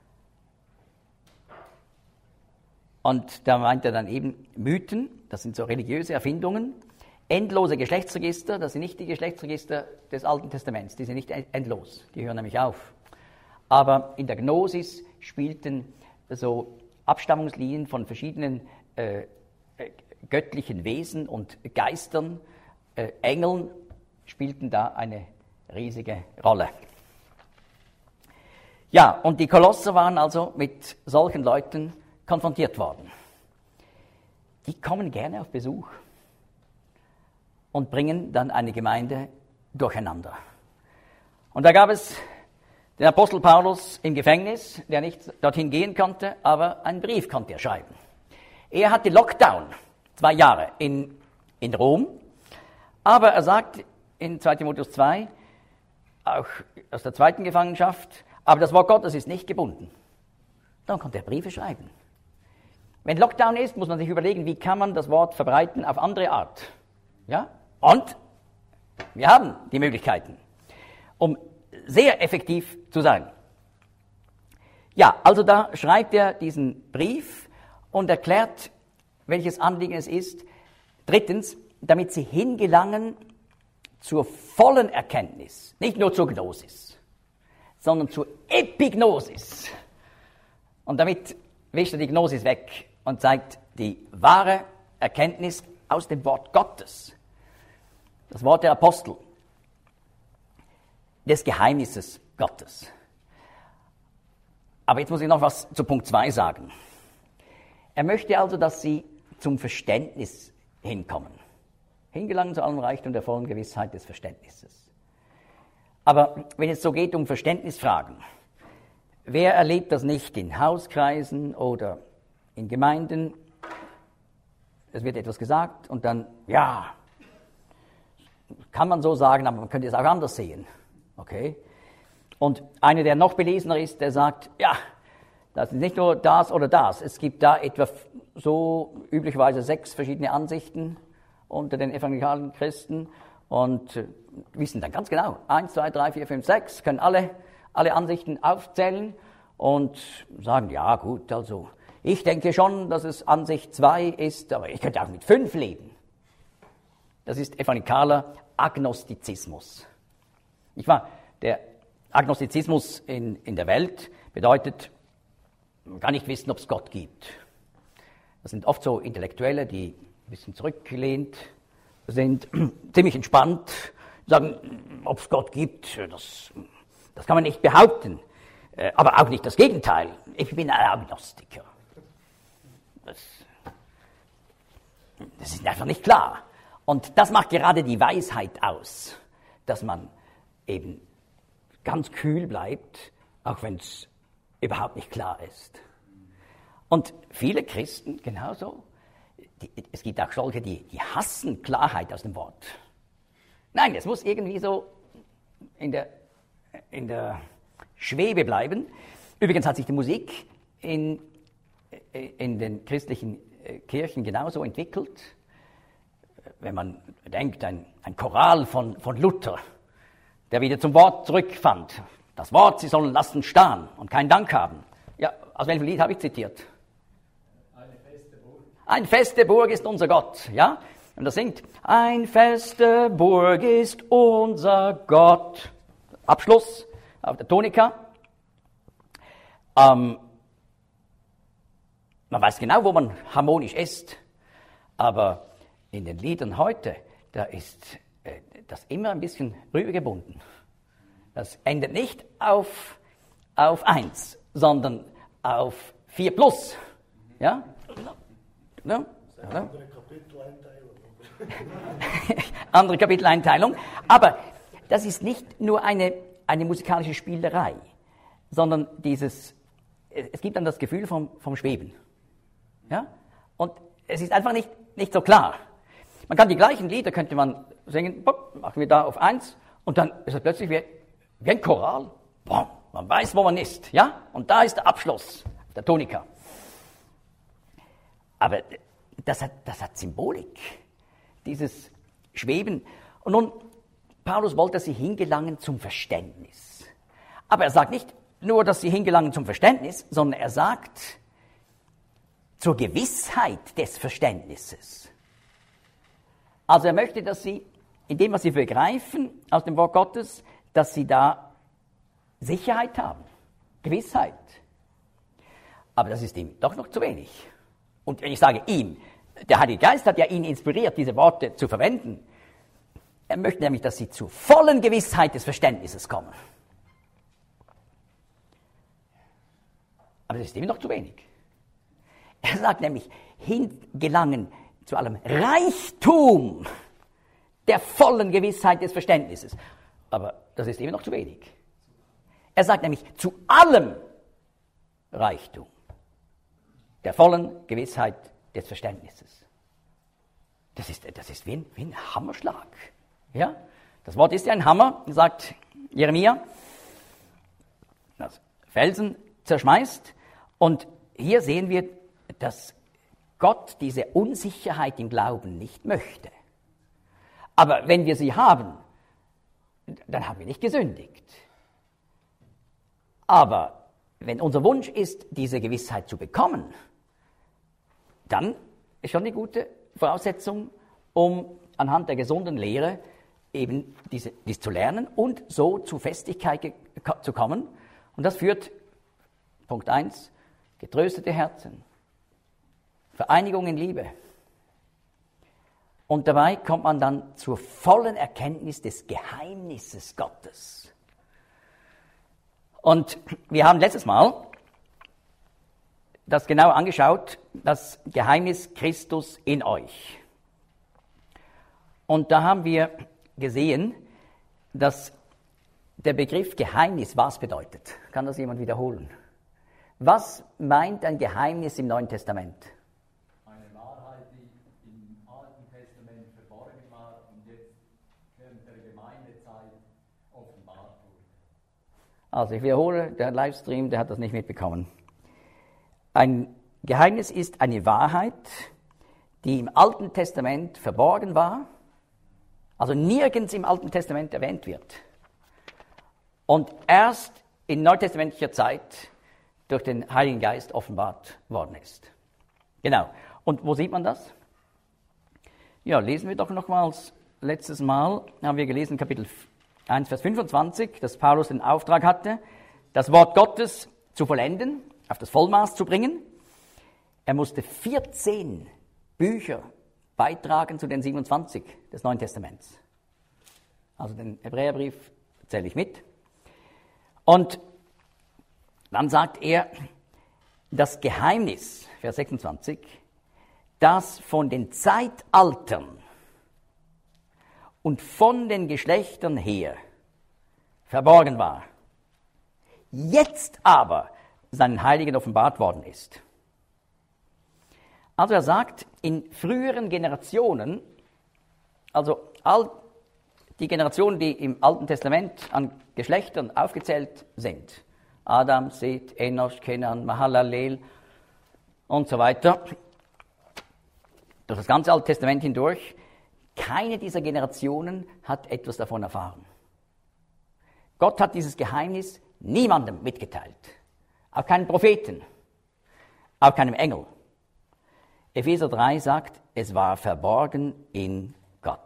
S1: Und da meint er dann eben Mythen, das sind so religiöse Erfindungen, endlose Geschlechtsregister, das sind nicht die Geschlechtsregister des Alten Testaments, die sind nicht endlos, die hören nämlich auf. Aber in der Gnosis spielten so Abstammungslinien von verschiedenen göttlichen Wesen und Geistern, Engeln, spielten da eine riesige Rolle. Ja, und die Kolosser waren also mit solchen Leuten konfrontiert worden. Die kommen gerne auf Besuch und bringen dann eine Gemeinde durcheinander. Und da gab es den Apostel Paulus im Gefängnis, der nicht dorthin gehen konnte, aber einen Brief konnte er schreiben. Er hatte Lockdown, 2 Jahre in Rom, aber er sagt in 2 Timotheus 2, auch aus der zweiten Gefangenschaft, aber das Wort Gottes ist nicht gebunden. Dann konnte er Briefe schreiben. Wenn Lockdown ist, muss man sich überlegen, wie kann man das Wort verbreiten auf andere Art. Ja? Und wir haben die Möglichkeiten, um sehr effektiv zu sein. Ja, also da schreibt er diesen Brief und erklärt, welches Anliegen es ist. 3, damit sie hingelangen zur vollen Erkenntnis, nicht nur zur Gnosis, sondern zur Epignosis. Und damit wischt er die Gnosis weg und zeigt die wahre Erkenntnis aus dem Wort Gottes. Das Wort der Apostel, des Geheimnisses Gottes. Aber jetzt muss ich noch was zu Punkt 2 sagen. Er möchte also, dass sie zum Verständnis hinkommen. Hingelangen zu allem Reichtum der vollen Gewissheit des Verständnisses. Aber wenn es so geht um Verständnisfragen, wer erlebt das nicht in Hauskreisen oder in Gemeinden? Es wird etwas gesagt und dann, ja, kann man so sagen, aber man könnte es auch anders sehen. Okay? Und einer, der noch belesener ist, der sagt, ja, das ist nicht nur das oder das. Es gibt da etwa so üblicherweise 6 verschiedene Ansichten unter den evangelikalen Christen und wissen dann ganz genau, 1, 2, 3, 4, 5, 6, können alle Ansichten aufzählen und sagen, ja gut, also ich denke schon, dass es Ansicht 2 ist, aber ich könnte auch mit 5 leben. Das ist evangelikaler Agnostizismus. Nicht wahr? Der Agnostizismus in der Welt bedeutet, man kann nicht wissen, ob es Gott gibt. Das sind oft so Intellektuelle, die ein bisschen zurückgelehnt sind, ziemlich entspannt, sagen, ob es Gott gibt, das kann man nicht behaupten. Aber auch nicht das Gegenteil. Ich bin ein Agnostiker. Das ist einfach nicht klar. Und das macht gerade die Weisheit aus, dass man eben ganz kühl bleibt, auch wenn es überhaupt nicht klar ist. Und viele Christen genauso, es gibt auch solche, die hassen Klarheit aus dem Wort. Nein, es muss irgendwie so in der Schwebe bleiben. Übrigens hat sich die Musik in den christlichen Kirchen genauso entwickelt. Wenn man denkt, ein Choral von Luther, der wieder zum Wort zurückfand. Das Wort, sie sollen lassen starren und keinen Dank haben. Ja, aus welchem Lied habe ich zitiert? Eine feste Burg. Eine feste Burg ist unser Gott, ja? Und das singt, ein feste Burg ist unser Gott. Abschluss auf der Tonika. Man weiß genau, wo man harmonisch ist, aber in den Liedern heute, da ist das immer ein bisschen rübergebunden. Das endet nicht auf 1, sondern auf 4 plus. Ja? Ja? Ja? Andere Kapiteleinteilung. Aber das ist nicht nur eine musikalische Spielerei, sondern es gibt dann das Gefühl vom Schweben. Ja? Und es ist einfach nicht so klar. Man kann die gleichen Lieder, könnte man singen, machen wir da auf 1, und dann ist es plötzlich wie ein Choral. Boom, man weiß, wo man ist, ja? Und da ist der Abschluss, der Tonika. Aber das hat Symbolik, dieses Schweben. Und nun, Paulus wollte, dass sie hingelangen zum Verständnis. Aber er sagt nicht nur, dass sie hingelangen zum Verständnis, sondern er sagt zur Gewissheit des Verständnisses. Also er möchte, dass sie, in dem, was sie begreifen aus dem Wort Gottes, dass sie da Sicherheit haben, Gewissheit. Aber das ist ihm doch noch zu wenig. Und wenn ich sage ihm, der Heilige Geist hat ja ihn inspiriert, diese Worte zu verwenden. Er möchte nämlich, dass sie zur vollen Gewissheit des Verständnisses kommen. Aber das ist ihm noch zu wenig. Er sagt nämlich, hingelangen zu allem Reichtum der vollen Gewissheit des Verständnisses. Aber das ist eben noch zu wenig. Er sagt nämlich, zu allem Reichtum der vollen Gewissheit des Verständnisses. Das ist wie ein Hammerschlag. Ja? Das Wort ist ja ein Hammer, sagt Jeremia, das Felsen zerschmeißt. Und hier sehen wir, dass Gott diese Unsicherheit im Glauben nicht möchte. Aber wenn wir sie haben, dann haben wir nicht gesündigt. Aber wenn unser Wunsch ist, diese Gewissheit zu bekommen, dann ist schon eine gute Voraussetzung, um anhand der gesunden Lehre eben dies zu lernen und so zu Festigkeit zu kommen. Und das führt, Punkt 1, getröstete Herzen, Vereinigung in Liebe. Und dabei kommt man dann zur vollen Erkenntnis des Geheimnisses Gottes. Und wir haben letztes Mal das genau angeschaut, das Geheimnis Christus in euch. Und da haben wir gesehen, dass der Begriff Geheimnis was bedeutet. Kann das jemand wiederholen? Was meint ein Geheimnis im Neuen Testament?
S2: Eine Wahrheit, die im Alten Testament verborgen war und jetzt während der Gemeindezeit offenbart wurde.
S1: Also ich wiederhole, der Livestream, der hat das nicht mitbekommen. Ein Geheimnis ist eine Wahrheit, die im Alten Testament verborgen war, also nirgends im Alten Testament erwähnt wird und erst in neutestamentlicher Zeit durch den Heiligen Geist offenbart worden ist. Genau. Und wo sieht man das? Ja, lesen wir doch nochmals. Letztes Mal haben wir gelesen, Kapitel 1, Vers 25, dass Paulus den Auftrag hatte, das Wort Gottes zu vollenden, auf das Vollmaß zu bringen. Er musste 14 Bücher beitragen zu den 27 des Neuen Testaments. Also den Hebräerbrief zähle ich mit. Und dann sagt er, das Geheimnis, Vers 26, das von den Zeitaltern und von den Geschlechtern her verborgen war, jetzt aber seinen Heiligen offenbart worden ist. Also er sagt, in früheren Generationen, also all die Generationen, die im Alten Testament an Geschlechtern aufgezählt sind, Adam, Seth, Enosh, Kenan, Mahalalel und so weiter, durch das ganze Alte Testament hindurch, keine dieser Generationen hat etwas davon erfahren. Gott hat dieses Geheimnis niemandem mitgeteilt. Auch keinem Propheten, auch keinem Engel. Epheser 3 sagt, es war verborgen in Gott.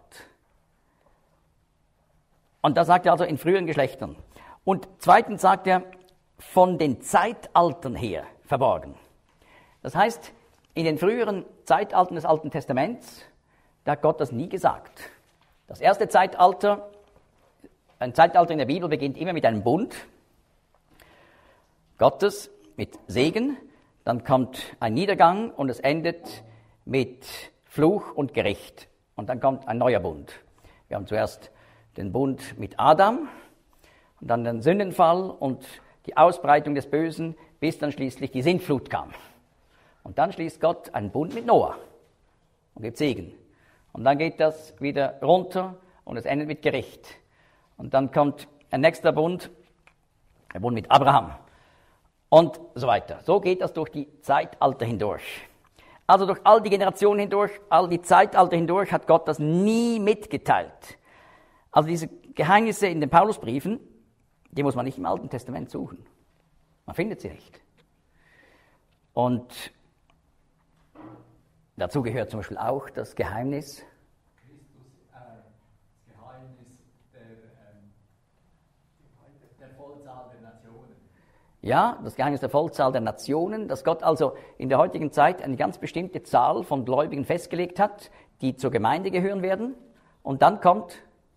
S1: Und das sagt er also in früheren Geschlechtern. Und zweitens sagt er, von den Zeitaltern her verborgen. Das heißt, in den früheren Zeitaltern des Alten Testaments, da hat Gott das nie gesagt. Das erste Zeitalter, ein Zeitalter in der Bibel beginnt immer mit einem Bund Gottes, mit Segen, dann kommt ein Niedergang und es endet mit Fluch und Gericht. Und dann kommt ein neuer Bund. Wir haben zuerst den Bund mit Adam und dann den Sündenfall und die Ausbreitung des Bösen, bis dann schließlich die Sintflut kam. Und dann schließt Gott einen Bund mit Noah. und gibt Segen. Und dann geht das wieder runter und es endet mit Gericht. Und dann kommt ein nächster Bund, der Bund mit Abraham und so weiter. So geht das durch die Zeitalter hindurch. Also durch all die Generationen hindurch, all die Zeitalter hindurch hat Gott das nie mitgeteilt. Also diese Geheimnisse in den Paulusbriefen, die muss man nicht im Alten Testament suchen. Man findet sie nicht. Und dazu gehört zum Beispiel auch das Geheimnis
S2: Das Geheimnis der Vollzahl der Nationen.
S1: Ja, das Geheimnis der Vollzahl der Nationen, dass Gott also in der heutigen Zeit eine ganz bestimmte Zahl von Gläubigen festgelegt hat, die zur Gemeinde gehören werden. Und dann kommt...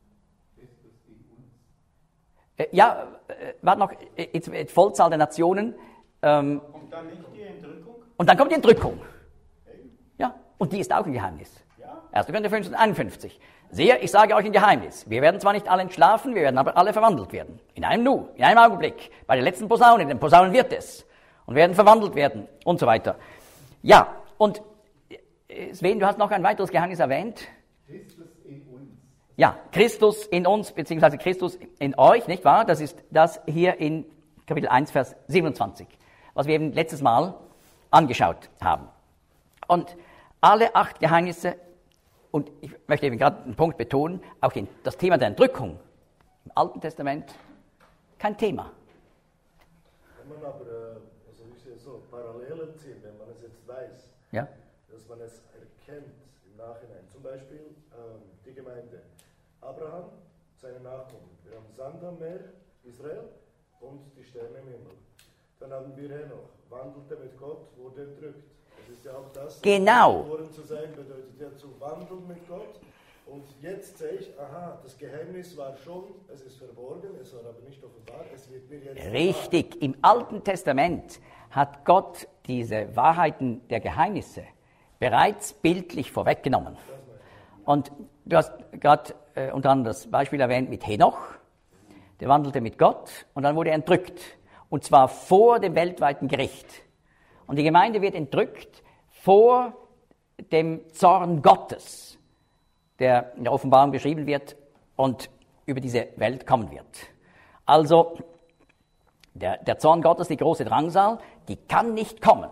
S1: warte noch, jetzt Vollzahl der Nationen.
S3: Und dann nicht die Entrückung?
S1: Und dann kommt die Entrückung. Ja, und die ist auch ein Geheimnis.
S3: Ja.
S1: 1. Korinther 15:51. Seher, ich sage euch ein Geheimnis. Wir werden zwar nicht alle entschlafen, wir werden aber alle verwandelt werden. In einem Nu, in einem Augenblick. Bei der letzten Posaune, den Posaunen wird es. Und werden verwandelt werden und so weiter. Ja, und Sven, du hast noch ein weiteres Geheimnis erwähnt.
S3: Christus in uns.
S1: Ja, Christus in uns, beziehungsweise Christus in euch, nicht wahr? Das ist das hier in Kapitel 1, Vers 27, was wir eben letztes Mal angeschaut haben. Und alle 8 Geheimnisse, und ich möchte eben gerade einen Punkt betonen, auch das Thema der Entrückung im Alten Testament kein Thema.
S4: Wenn man aber, also ich sehe so, Parallelen zieht, wenn man es jetzt weiß,
S1: Ja?
S4: dass man es erkennt im Nachhinein. Zum Beispiel die Gemeinde. Abraham, seine Nachkommen. Wir haben Sand am Meer, Israel, und die Sterne im Himmel. Dann haben wir Henoch, wandelte mit Gott, wurde entrückt. Das ist ja auch das,
S1: Genau.
S4: geboren zu sein, bedeutet ja zu wandeln mit Gott. Und jetzt sehe ich, aha, das Geheimnis war schon, es ist verborgen, es war aber nicht offenbar, es wird mir jetzt
S1: Richtig, im Alten Testament hat Gott diese Wahrheiten der Geheimnisse bereits bildlich vorweggenommen. Und du hast gerade unter anderem das Beispiel erwähnt mit Henoch, der wandelte mit Gott und dann wurde er entrückt. Und zwar vor dem weltweiten Gericht. Und die Gemeinde wird entrückt vor dem Zorn Gottes, der in der Offenbarung beschrieben wird und über diese Welt kommen wird. Also der Zorn Gottes, die große Drangsal, die kann nicht kommen.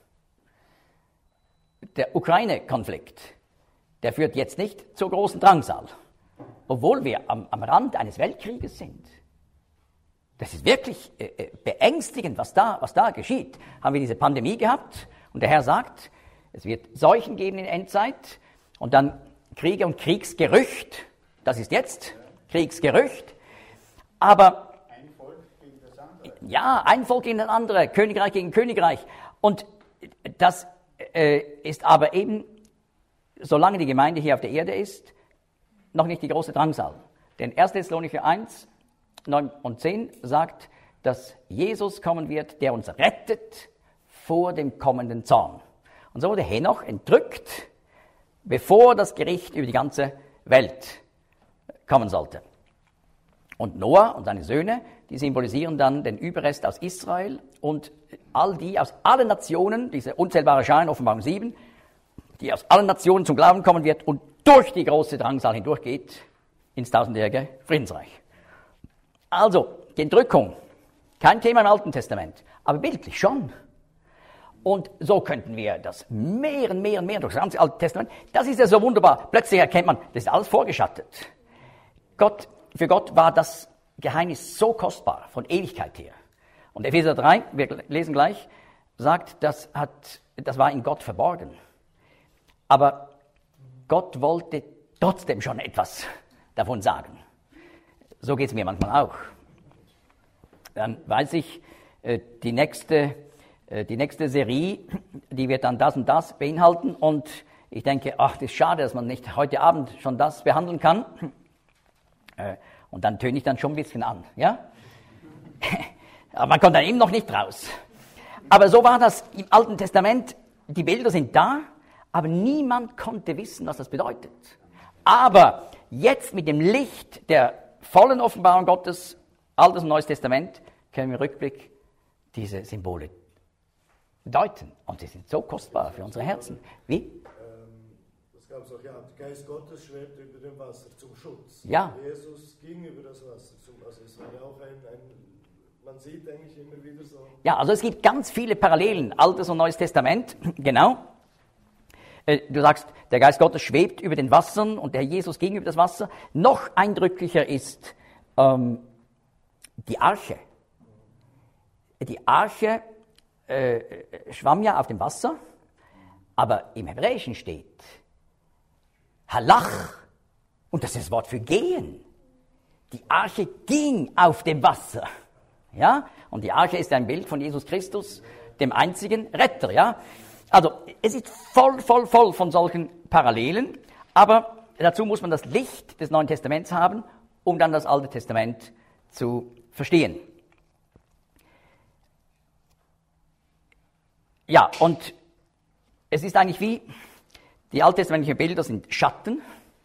S1: Der Ukraine-Konflikt, der führt jetzt nicht zur großen Drangsal, obwohl wir am Rand eines Weltkrieges sind. Das ist wirklich beängstigend, was da geschieht. Haben wir diese Pandemie gehabt und der Herr sagt, es wird Seuchen geben in der Endzeit und dann Kriege und Kriegsgerücht. Das ist jetzt Kriegsgerücht. Aber
S3: Ein Volk gegen das andere.
S1: ja, ein Volk gegen das andere, Königreich gegen Königreich. Und das ist aber eben, solange die Gemeinde hier auf der Erde ist, noch nicht die große Drangsal. Denn 1. Thessalonicher 1, 9 und 10 sagt, dass Jesus kommen wird, der uns rettet vor dem kommenden Zorn. Und so wurde Henoch entrückt, bevor das Gericht über die ganze Welt kommen sollte. Und Noah und seine Söhne, die symbolisieren dann den Überrest aus Israel und all die aus allen Nationen, diese unzählbare Schar in Offenbarung 7, die aus allen Nationen zum Glauben kommen wird und durch die große Drangsal hindurchgeht ins tausendjährige Friedensreich. Also, die Entrückung, kein Thema im Alten Testament, aber bildlich schon. Und so könnten wir das mehr und mehr durch das ganze Alte Testament. Das ist ja so wunderbar. Plötzlich erkennt man, das ist alles vorgeschattet. Für Gott war das Geheimnis so kostbar, von Ewigkeit her. Und Epheser 3, wir lesen gleich, sagt, das war in Gott verborgen. Aber Gott wollte trotzdem schon etwas davon sagen. So geht es mir manchmal auch. Dann weiß ich, die nächste Serie, die wird dann das und das beinhalten und ich denke, ach, das ist schade, dass man nicht heute Abend schon das behandeln kann. Und dann töne ich dann schon ein bisschen an, ja? Aber man kommt dann eben noch nicht raus. Aber so war das im Alten Testament. Die Bilder sind da, aber niemand konnte wissen, was das bedeutet. Aber jetzt mit dem Licht der vollen Offenbarung Gottes, Altes und Neues Testament, können wir im Rückblick diese Symbole deuten. Und sie sind so kostbar für unsere Herzen. Wie?
S4: Das gab es auch, ja, der Geist Gottes schwebt über dem Wasser zum Schutz.
S1: Ja.
S4: Jesus ging über das Wasser. Also es war ja auch man sieht eigentlich immer wieder so.
S1: Ja, also es gibt ganz viele Parallelen, Altes und Neues Testament, genau. Du sagst, der Geist Gottes schwebt über den Wassern und der Jesus ging über das Wasser. Noch eindrücklicher ist die Arche. Die Arche schwamm ja auf dem Wasser, aber im Hebräischen steht Halach, und das ist das Wort für gehen. Die Arche ging auf dem Wasser. Ja? Und die Arche ist ein Bild von Jesus Christus, dem einzigen Retter. Ja? Also es ist voll von solchen Parallelen, aber dazu muss man das Licht des Neuen Testaments haben, um dann das Alte Testament zu verstehen. Ja, und es ist eigentlich wie, die alttestamentlichen Bilder sind Schatten,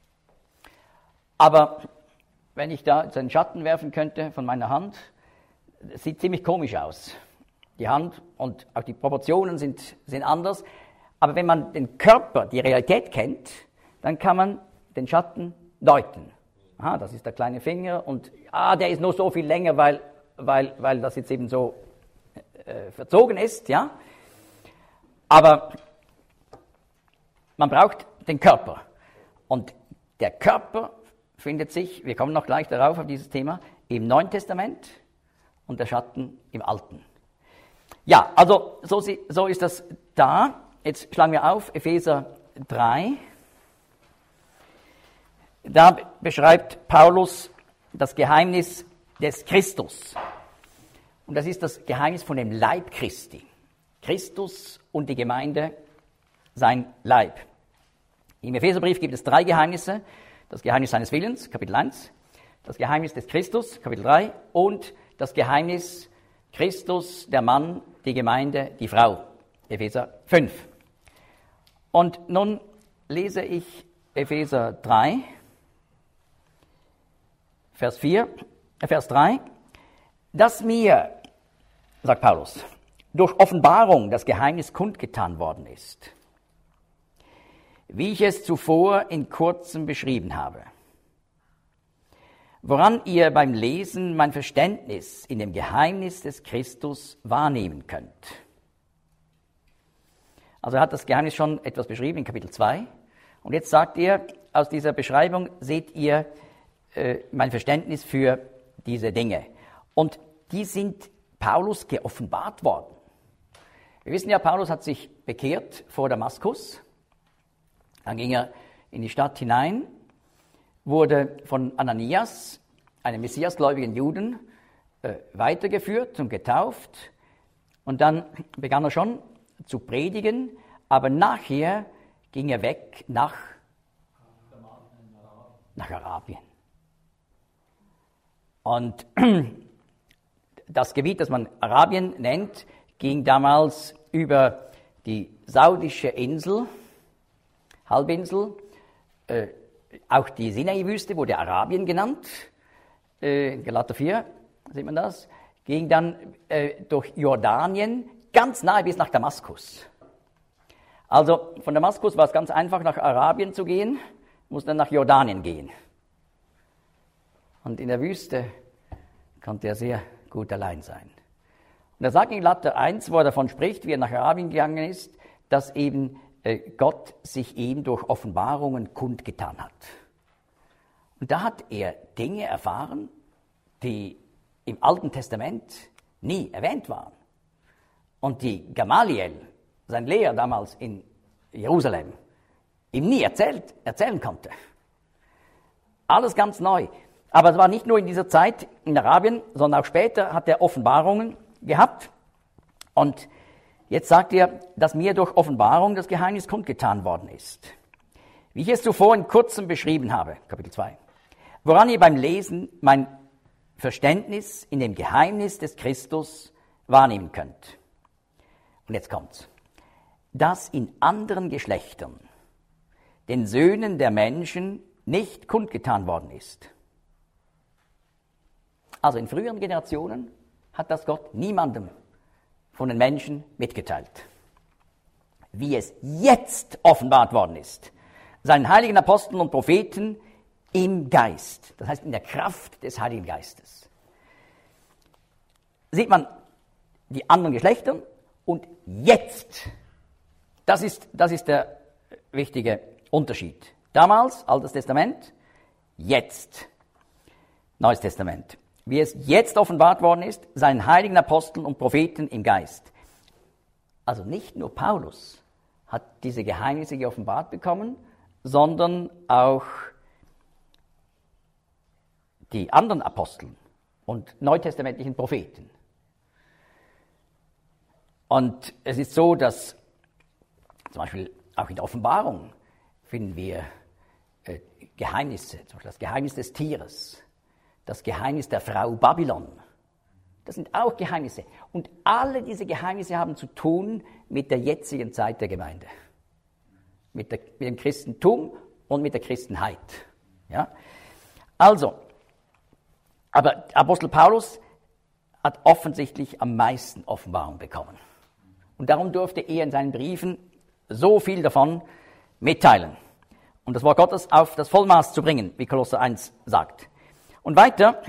S1: aber wenn ich da jetzt einen Schatten werfen könnte von meiner Hand, das sieht ziemlich komisch aus. Die Hand und auch die Proportionen sind anders, aber wenn man den Körper, die Realität kennt, dann kann man den Schatten deuten. Aha, das ist der kleine Finger und der ist nur so viel länger, weil das jetzt eben so verzogen ist, ja. Aber man braucht den Körper. Und der Körper findet sich, wir kommen noch gleich darauf auf dieses Thema, im Neuen Testament und der Schatten im Alten. Ja, also so ist das da. Jetzt schlagen wir auf Epheser 3. Da beschreibt Paulus das Geheimnis des Christus. Und das ist das Geheimnis von dem Leib Christi. Christus und die Gemeinde, sein Leib. Im Epheserbrief gibt es 3 Geheimnisse. Das Geheimnis seines Willens, Kapitel 1. Das Geheimnis des Christus, Kapitel 3. Und das Geheimnis Christus, der Mann, die Gemeinde, die Frau, Epheser 5. Und nun lese ich Epheser 3, Vers 3. Dass mir, sagt Paulus, durch Offenbarung das Geheimnis kundgetan worden ist, wie ich es zuvor in kurzem beschrieben habe, woran ihr beim Lesen mein Verständnis in dem Geheimnis des Christus wahrnehmen könnt. Also er hat das Geheimnis schon etwas beschrieben in Kapitel 2. Und jetzt sagt er, aus dieser Beschreibung seht ihr mein Verständnis für diese Dinge. Und die sind Paulus geoffenbart worden. Wir wissen ja, Paulus hat sich bekehrt vor Damaskus. Dann ging er in die Stadt hinein, wurde von Ananias, einem messiasgläubigen Juden, weitergeführt und getauft. Und dann begann er schon zu predigen, aber nachher ging er weg nach Arabien. Und das Gebiet, das man Arabien nennt, ging damals über die saudische Insel, Halbinsel, auch die Sinai-Wüste wurde Arabien genannt, in Galater 4 sieht man das, ging dann durch Jordanien ganz nahe bis nach Damaskus. Also von Damaskus war es ganz einfach, nach Arabien zu gehen, musste dann nach Jordanien gehen. Und in der Wüste konnte er sehr gut allein sein. Und er sagt in Galater 1, wo er davon spricht, wie er nach Arabien gegangen ist, dass eben Gott sich ihm durch Offenbarungen kundgetan hat. Und da hat er Dinge erfahren, die im Alten Testament nie erwähnt waren. Und die Gamaliel, sein Lehrer damals in Jerusalem, ihm nie erzählen konnte. Alles ganz neu. Aber es war nicht nur in dieser Zeit in Arabien, sondern auch später hat er Offenbarungen gehabt. Und jetzt sagt er, dass mir durch Offenbarung das Geheimnis kundgetan worden ist. Wie ich es zuvor in kurzem beschrieben habe, Kapitel 2. Woran ihr beim Lesen mein Verständnis in dem Geheimnis des Christus wahrnehmen könnt. Und jetzt kommt's. Dass in anderen Geschlechtern den Söhnen der Menschen nicht kundgetan worden ist. Also in früheren Generationen hat das Gott niemandem von den Menschen mitgeteilt. Wie es jetzt offenbart worden ist, seinen heiligen Aposteln und Propheten im Geist. Das heißt in der Kraft des Heiligen Geistes. Sieht man die anderen Geschlechter und jetzt, das ist der wichtige Unterschied. Damals, Altes Testament, jetzt, Neues Testament. Wie es jetzt offenbart worden ist, seinen heiligen Aposteln und Propheten im Geist. Also nicht nur Paulus hat diese Geheimnisse geoffenbart bekommen, sondern auch die anderen Apostel und neutestamentlichen Propheten. Und es ist so, dass zum Beispiel auch in der Offenbarung finden wir Geheimnisse, zum Beispiel das Geheimnis des Tieres, das Geheimnis der Frau Babylon. Das sind auch Geheimnisse. Und alle diese Geheimnisse haben zu tun mit der jetzigen Zeit der Gemeinde. Mit dem Christentum und mit der Christenheit. Ja? Also, aber Apostel Paulus hat offensichtlich am meisten Offenbarung bekommen. Und darum durfte er in seinen Briefen so viel davon mitteilen, um das Wort Gottes auf das Vollmaß zu bringen, wie Kolosser 1 sagt. Und weiter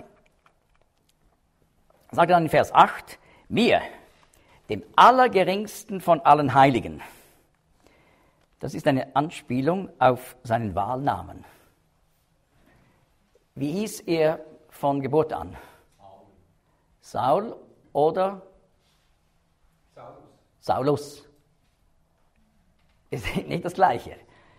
S1: sagt er dann in Vers 8, mir, dem Allergeringsten von allen Heiligen. Das ist eine Anspielung auf seinen Wahlnamen. Wie hieß er von Geburt an? Saul oder? Saulus. Ist nicht das Gleiche.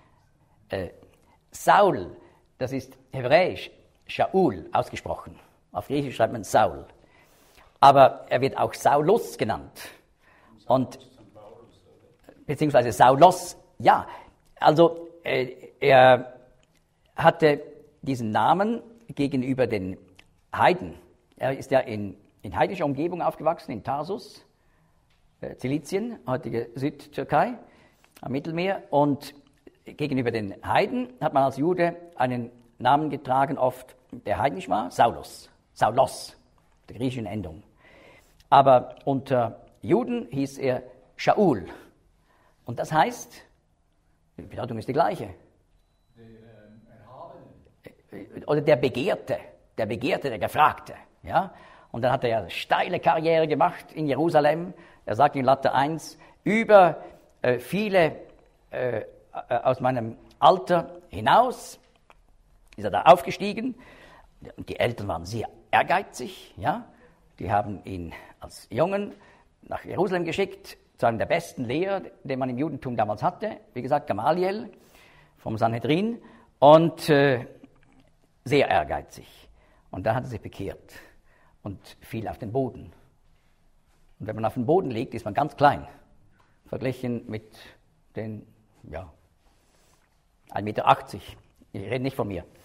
S1: Saul, das ist hebräisch, Shaul ausgesprochen. Auf Griechisch schreibt man Saul. Aber er wird auch Saulus genannt. Und, beziehungsweise Saulos, ja. Also er hatte diesen Namen gegenüber den Heiden. Er ist ja in heidnischer Umgebung aufgewachsen, in Tarsus, Zilizien, heutige Südtürkei, am Mittelmeer. Und gegenüber den Heiden hat man als Jude einen Namen getragen, oft der heidnisch war, Saulos, der griechischen Endung. Aber unter Juden hieß er Shaul. Und das heißt, die Bedeutung ist die gleiche. Oder der Begehrte, der Gefragte. Ja? Und dann hat er ja eine steile Karriere gemacht in Jerusalem. Er sagt in Galater 1, über viele aus meinem Alter hinaus ist er da aufgestiegen. Und die Eltern waren sehr ehrgeizig. Ja? Die haben ihn als Jungen nach Jerusalem geschickt, zu einem der besten Lehrer, den man im Judentum damals hatte. Wie gesagt, Gamaliel vom Sanhedrin. Und sehr ehrgeizig. Und da hat er sich bekehrt und fiel auf den Boden. Und wenn man auf dem Boden liegt, ist man ganz klein, verglichen mit den, 1,80 Meter. Ich rede nicht von mir.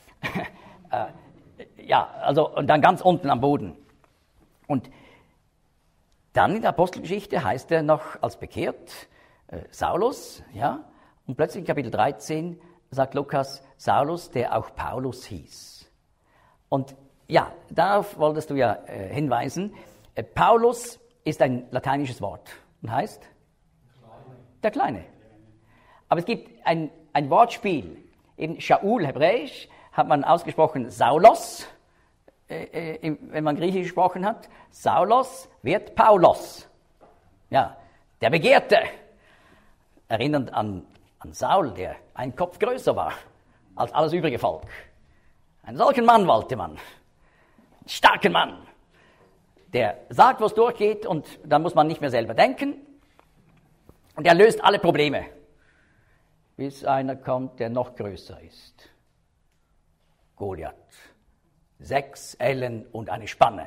S1: Und dann ganz unten am Boden. Und dann in der Apostelgeschichte heißt er noch als bekehrt Saulus, ja, und plötzlich in Kapitel 13 sagt Lukas Saulus, der auch Paulus hieß. Und ja, darauf wolltest du ja hinweisen. Paulus ist ein lateinisches Wort und heißt? Der Kleine. Aber es gibt ein Wortspiel. Eben Shaul, hebräisch, hat man ausgesprochen Saulos, wenn man Griechisch gesprochen hat. Saulos wird Paulos. Ja, der Begehrte. Erinnernd an Saul, der einen Kopf größer war als alles übrige Volk. Einen solchen Mann wollte man. Einen starken Mann, der sagt, wo es durchgeht, und dann muss man nicht mehr selber denken. Und er löst alle Probleme, bis einer kommt, der noch größer ist. Goliath. 6 Ellen und eine Spanne.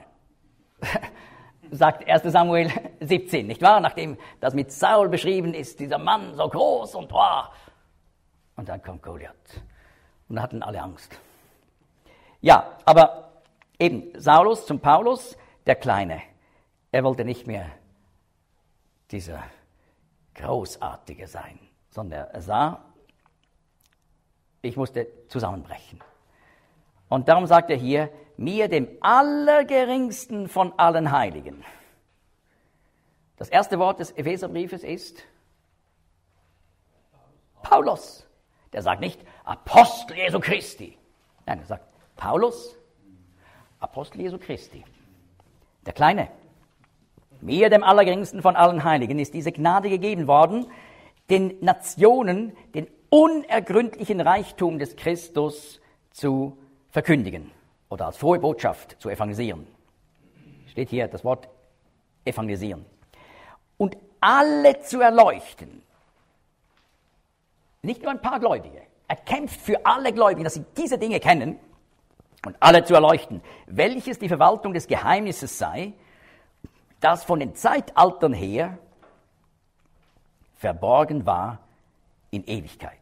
S1: Sagt 1. Samuel 17, nicht wahr? Nachdem das mit Saul beschrieben ist, dieser Mann so groß und wow. Und dann kommt Goliath. Und da hatten alle Angst. Ja, aber eben Saulus zum Paulus, der Kleine. Er wollte nicht mehr dieser Großartige sein, sondern er sah, ich musste zusammenbrechen. Und darum sagt er hier, mir, dem Allergeringsten von allen Heiligen. Das erste Wort des Epheserbriefes ist Paulus. Der sagt nicht Apostel Jesu Christi. Nein, er sagt Paulus, Apostel Jesu Christi. Der Kleine. Mir, dem Allergeringsten von allen Heiligen, ist diese Gnade gegeben worden, den Nationen den unergründlichen Reichtum des Christus zu verkündigen oder als frohe Botschaft zu evangelisieren. Steht hier das Wort evangelisieren. Und alle zu erleuchten. Nicht nur ein paar Gläubige. Er kämpft für alle Gläubigen, dass sie diese Dinge kennen und alle zu erleuchten, welches die Verwaltung des Geheimnisses sei, das von den Zeitaltern her verborgen war in Ewigkeit.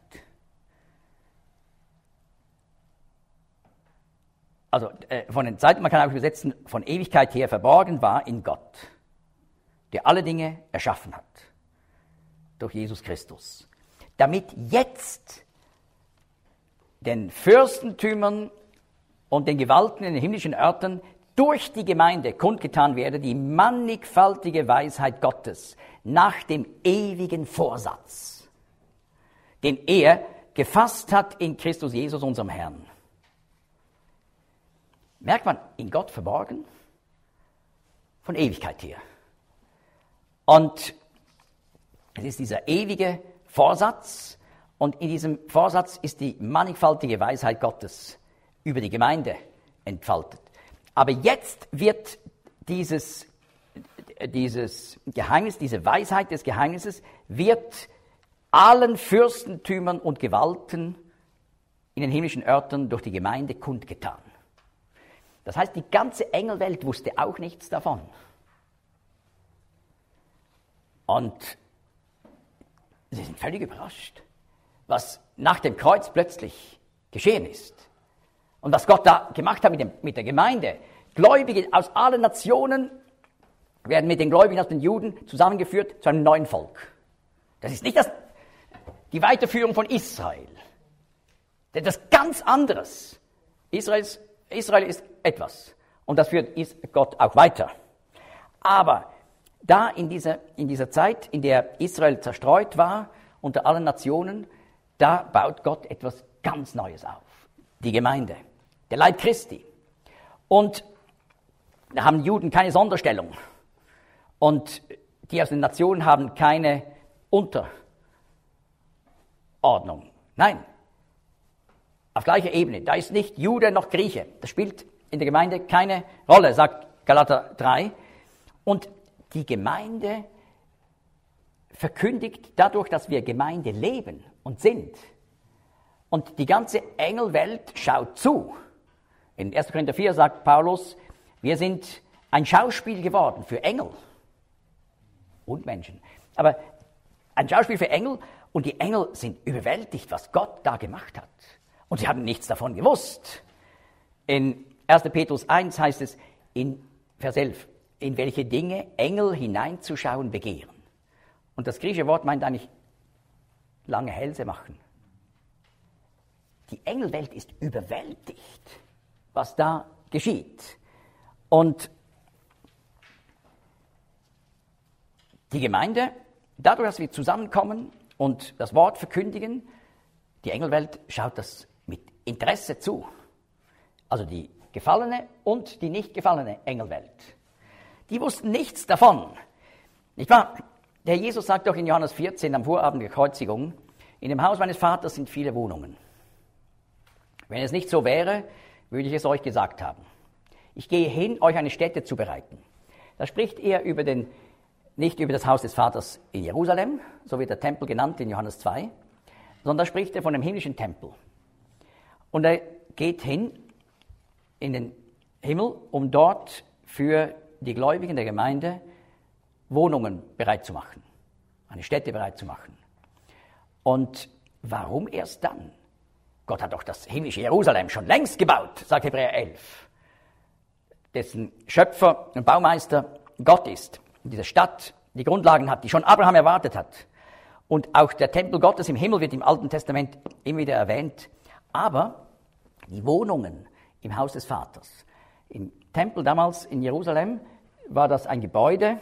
S1: Also von den Zeiten, man kann auch übersetzen, von Ewigkeit her verborgen war in Gott, der alle Dinge erschaffen hat, durch Jesus Christus, damit jetzt den Fürstentümern und den Gewalten in den himmlischen Örtern durch die Gemeinde kundgetan werde die mannigfaltige Weisheit Gottes nach dem ewigen Vorsatz, den er gefasst hat in Christus Jesus, unserem Herrn. Merkt man, in Gott verborgen, von Ewigkeit her. Und es ist dieser ewige Vorsatz, und in diesem Vorsatz ist die mannigfaltige Weisheit Gottes über die Gemeinde entfaltet. Aber jetzt wird dieses Geheimnis, diese Weisheit des Geheimnisses, wird allen Fürstentümern und Gewalten in den himmlischen Örtern durch die Gemeinde kundgetan. Das heißt, die ganze Engelwelt wusste auch nichts davon. Und sie sind völlig überrascht, was nach dem Kreuz plötzlich geschehen ist. Und was Gott da gemacht hat mit der Gemeinde. Gläubige aus allen Nationen werden mit den Gläubigen aus den Juden zusammengeführt zu einem neuen Volk. Das ist nicht die Weiterführung von Israel. Das ist etwas ganz anderes. Israel ist etwas. Und das führt Gott auch weiter. Aber da in dieser Zeit, in der Israel zerstreut war, unter allen Nationen, da baut Gott etwas ganz Neues auf. Die Gemeinde, der Leib Christi. Und da haben Juden keine Sonderstellung. Und die aus den Nationen haben keine Unterordnung. Nein, auf gleicher Ebene. Da ist nicht Jude noch Grieche. Das spielt in der Gemeinde keine Rolle, sagt Galater 3. Und die Gemeinde verkündigt dadurch, dass wir Gemeinde leben und sind. Und die ganze Engelwelt schaut zu. In 1. Korinther 4 sagt Paulus, wir sind ein Schauspiel geworden für Engel und Menschen. Aber ein Schauspiel für Engel, und die Engel sind überwältigt, was Gott da gemacht hat. Und sie haben nichts davon gewusst. In 1. Petrus 1 heißt es, in Vers 11, in welche Dinge Engel hineinzuschauen begehren. Und das griechische Wort meint eigentlich lange Hälse machen. Die Engelwelt ist überwältigt, was da geschieht. Und die Gemeinde, dadurch, dass wir zusammenkommen und das Wort verkündigen, die Engelwelt schaut das mit Interesse zu. Also die gefallene und die nicht gefallene Engelwelt. Die wussten nichts davon. Nicht wahr? Der Jesus sagt doch in Johannes 14 am Vorabend der Kreuzigung, in dem Haus meines Vaters sind viele Wohnungen. Wenn es nicht so wäre, würde ich es euch gesagt haben. Ich gehe hin, euch eine Stätte zu bereiten. Da spricht er nicht über das Haus des Vaters in Jerusalem, so wird der Tempel genannt in Johannes 2, sondern da spricht er von dem himmlischen Tempel. Und er geht hin in den Himmel, um dort für die Gläubigen der Gemeinde Wohnungen bereit zu machen, eine Stätte bereit zu machen. Und warum erst dann? Gott hat doch das himmlische Jerusalem schon längst gebaut, sagt Hebräer 11, dessen Schöpfer und Baumeister Gott ist. Und diese Stadt die Grundlagen hat, die schon Abraham erwartet hat. Und auch der Tempel Gottes im Himmel wird im Alten Testament immer wieder erwähnt. Aber die Wohnungen im Haus des Vaters, im Tempel damals in Jerusalem, war das ein Gebäude,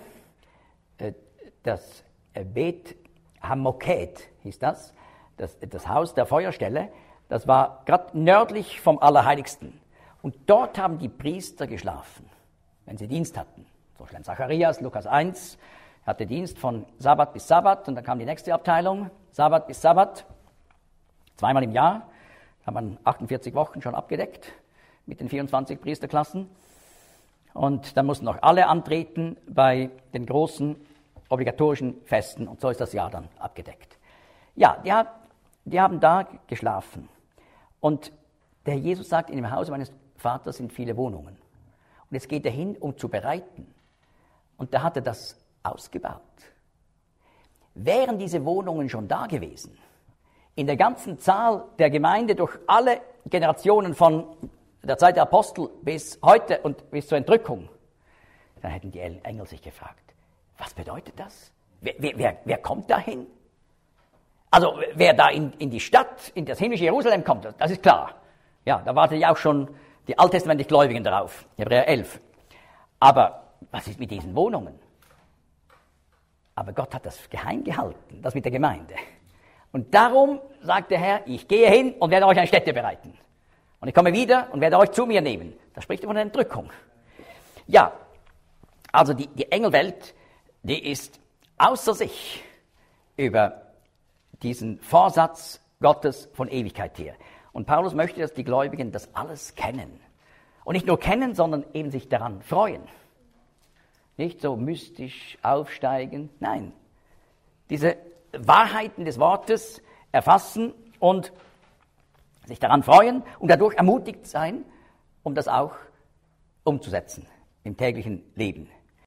S1: das Bet Hamoked hieß das Haus der Feuerstelle, Das war gerade nördlich vom Allerheiligsten. Und dort haben die Priester geschlafen, wenn sie Dienst hatten. Zum Beispiel Zacharias, Lukas 1, hatte Dienst von Sabbat bis Sabbat und dann kam die nächste Abteilung, Sabbat bis Sabbat, zweimal im Jahr, haben man 48 Wochen schon abgedeckt mit den 24 Priesterklassen. Und dann mussten noch alle antreten bei den großen obligatorischen Festen und so ist das Jahr dann abgedeckt. Ja, die haben da geschlafen. Und der Herr Jesus sagt, in dem Hause meines Vaters sind viele Wohnungen. Und jetzt geht er hin, um zu bereiten. Und da hat er das ausgebaut. Wären diese Wohnungen schon da gewesen, in der ganzen Zahl der Gemeinde durch alle Generationen von der Zeit der Apostel bis heute und bis zur Entrückung, dann hätten die Engel sich gefragt, was bedeutet das? Wer kommt da hin? Also wer da in die Stadt, in das himmlische Jerusalem kommt, das ist klar. Ja, da warten ja auch schon die alttestamentlich Gläubigen darauf, Hebräer 11. Aber was ist mit diesen Wohnungen? Aber Gott hat das geheim gehalten, das mit der Gemeinde. Und darum sagt der Herr, ich gehe hin und werde euch eine Stätte bereiten. Und ich komme wieder und werde euch zu mir nehmen. Da spricht er von der Entrückung. Ja, also die Engelwelt, die ist außer sich über diesen Vorsatz Gottes von Ewigkeit her. Und Paulus möchte, dass die Gläubigen das alles kennen. Und nicht nur kennen, sondern eben sich daran freuen. Nicht so mystisch aufsteigen, nein. Diese Wahrheiten des Wortes erfassen und sich daran freuen und dadurch ermutigt sein, um das auch umzusetzen im täglichen Leben.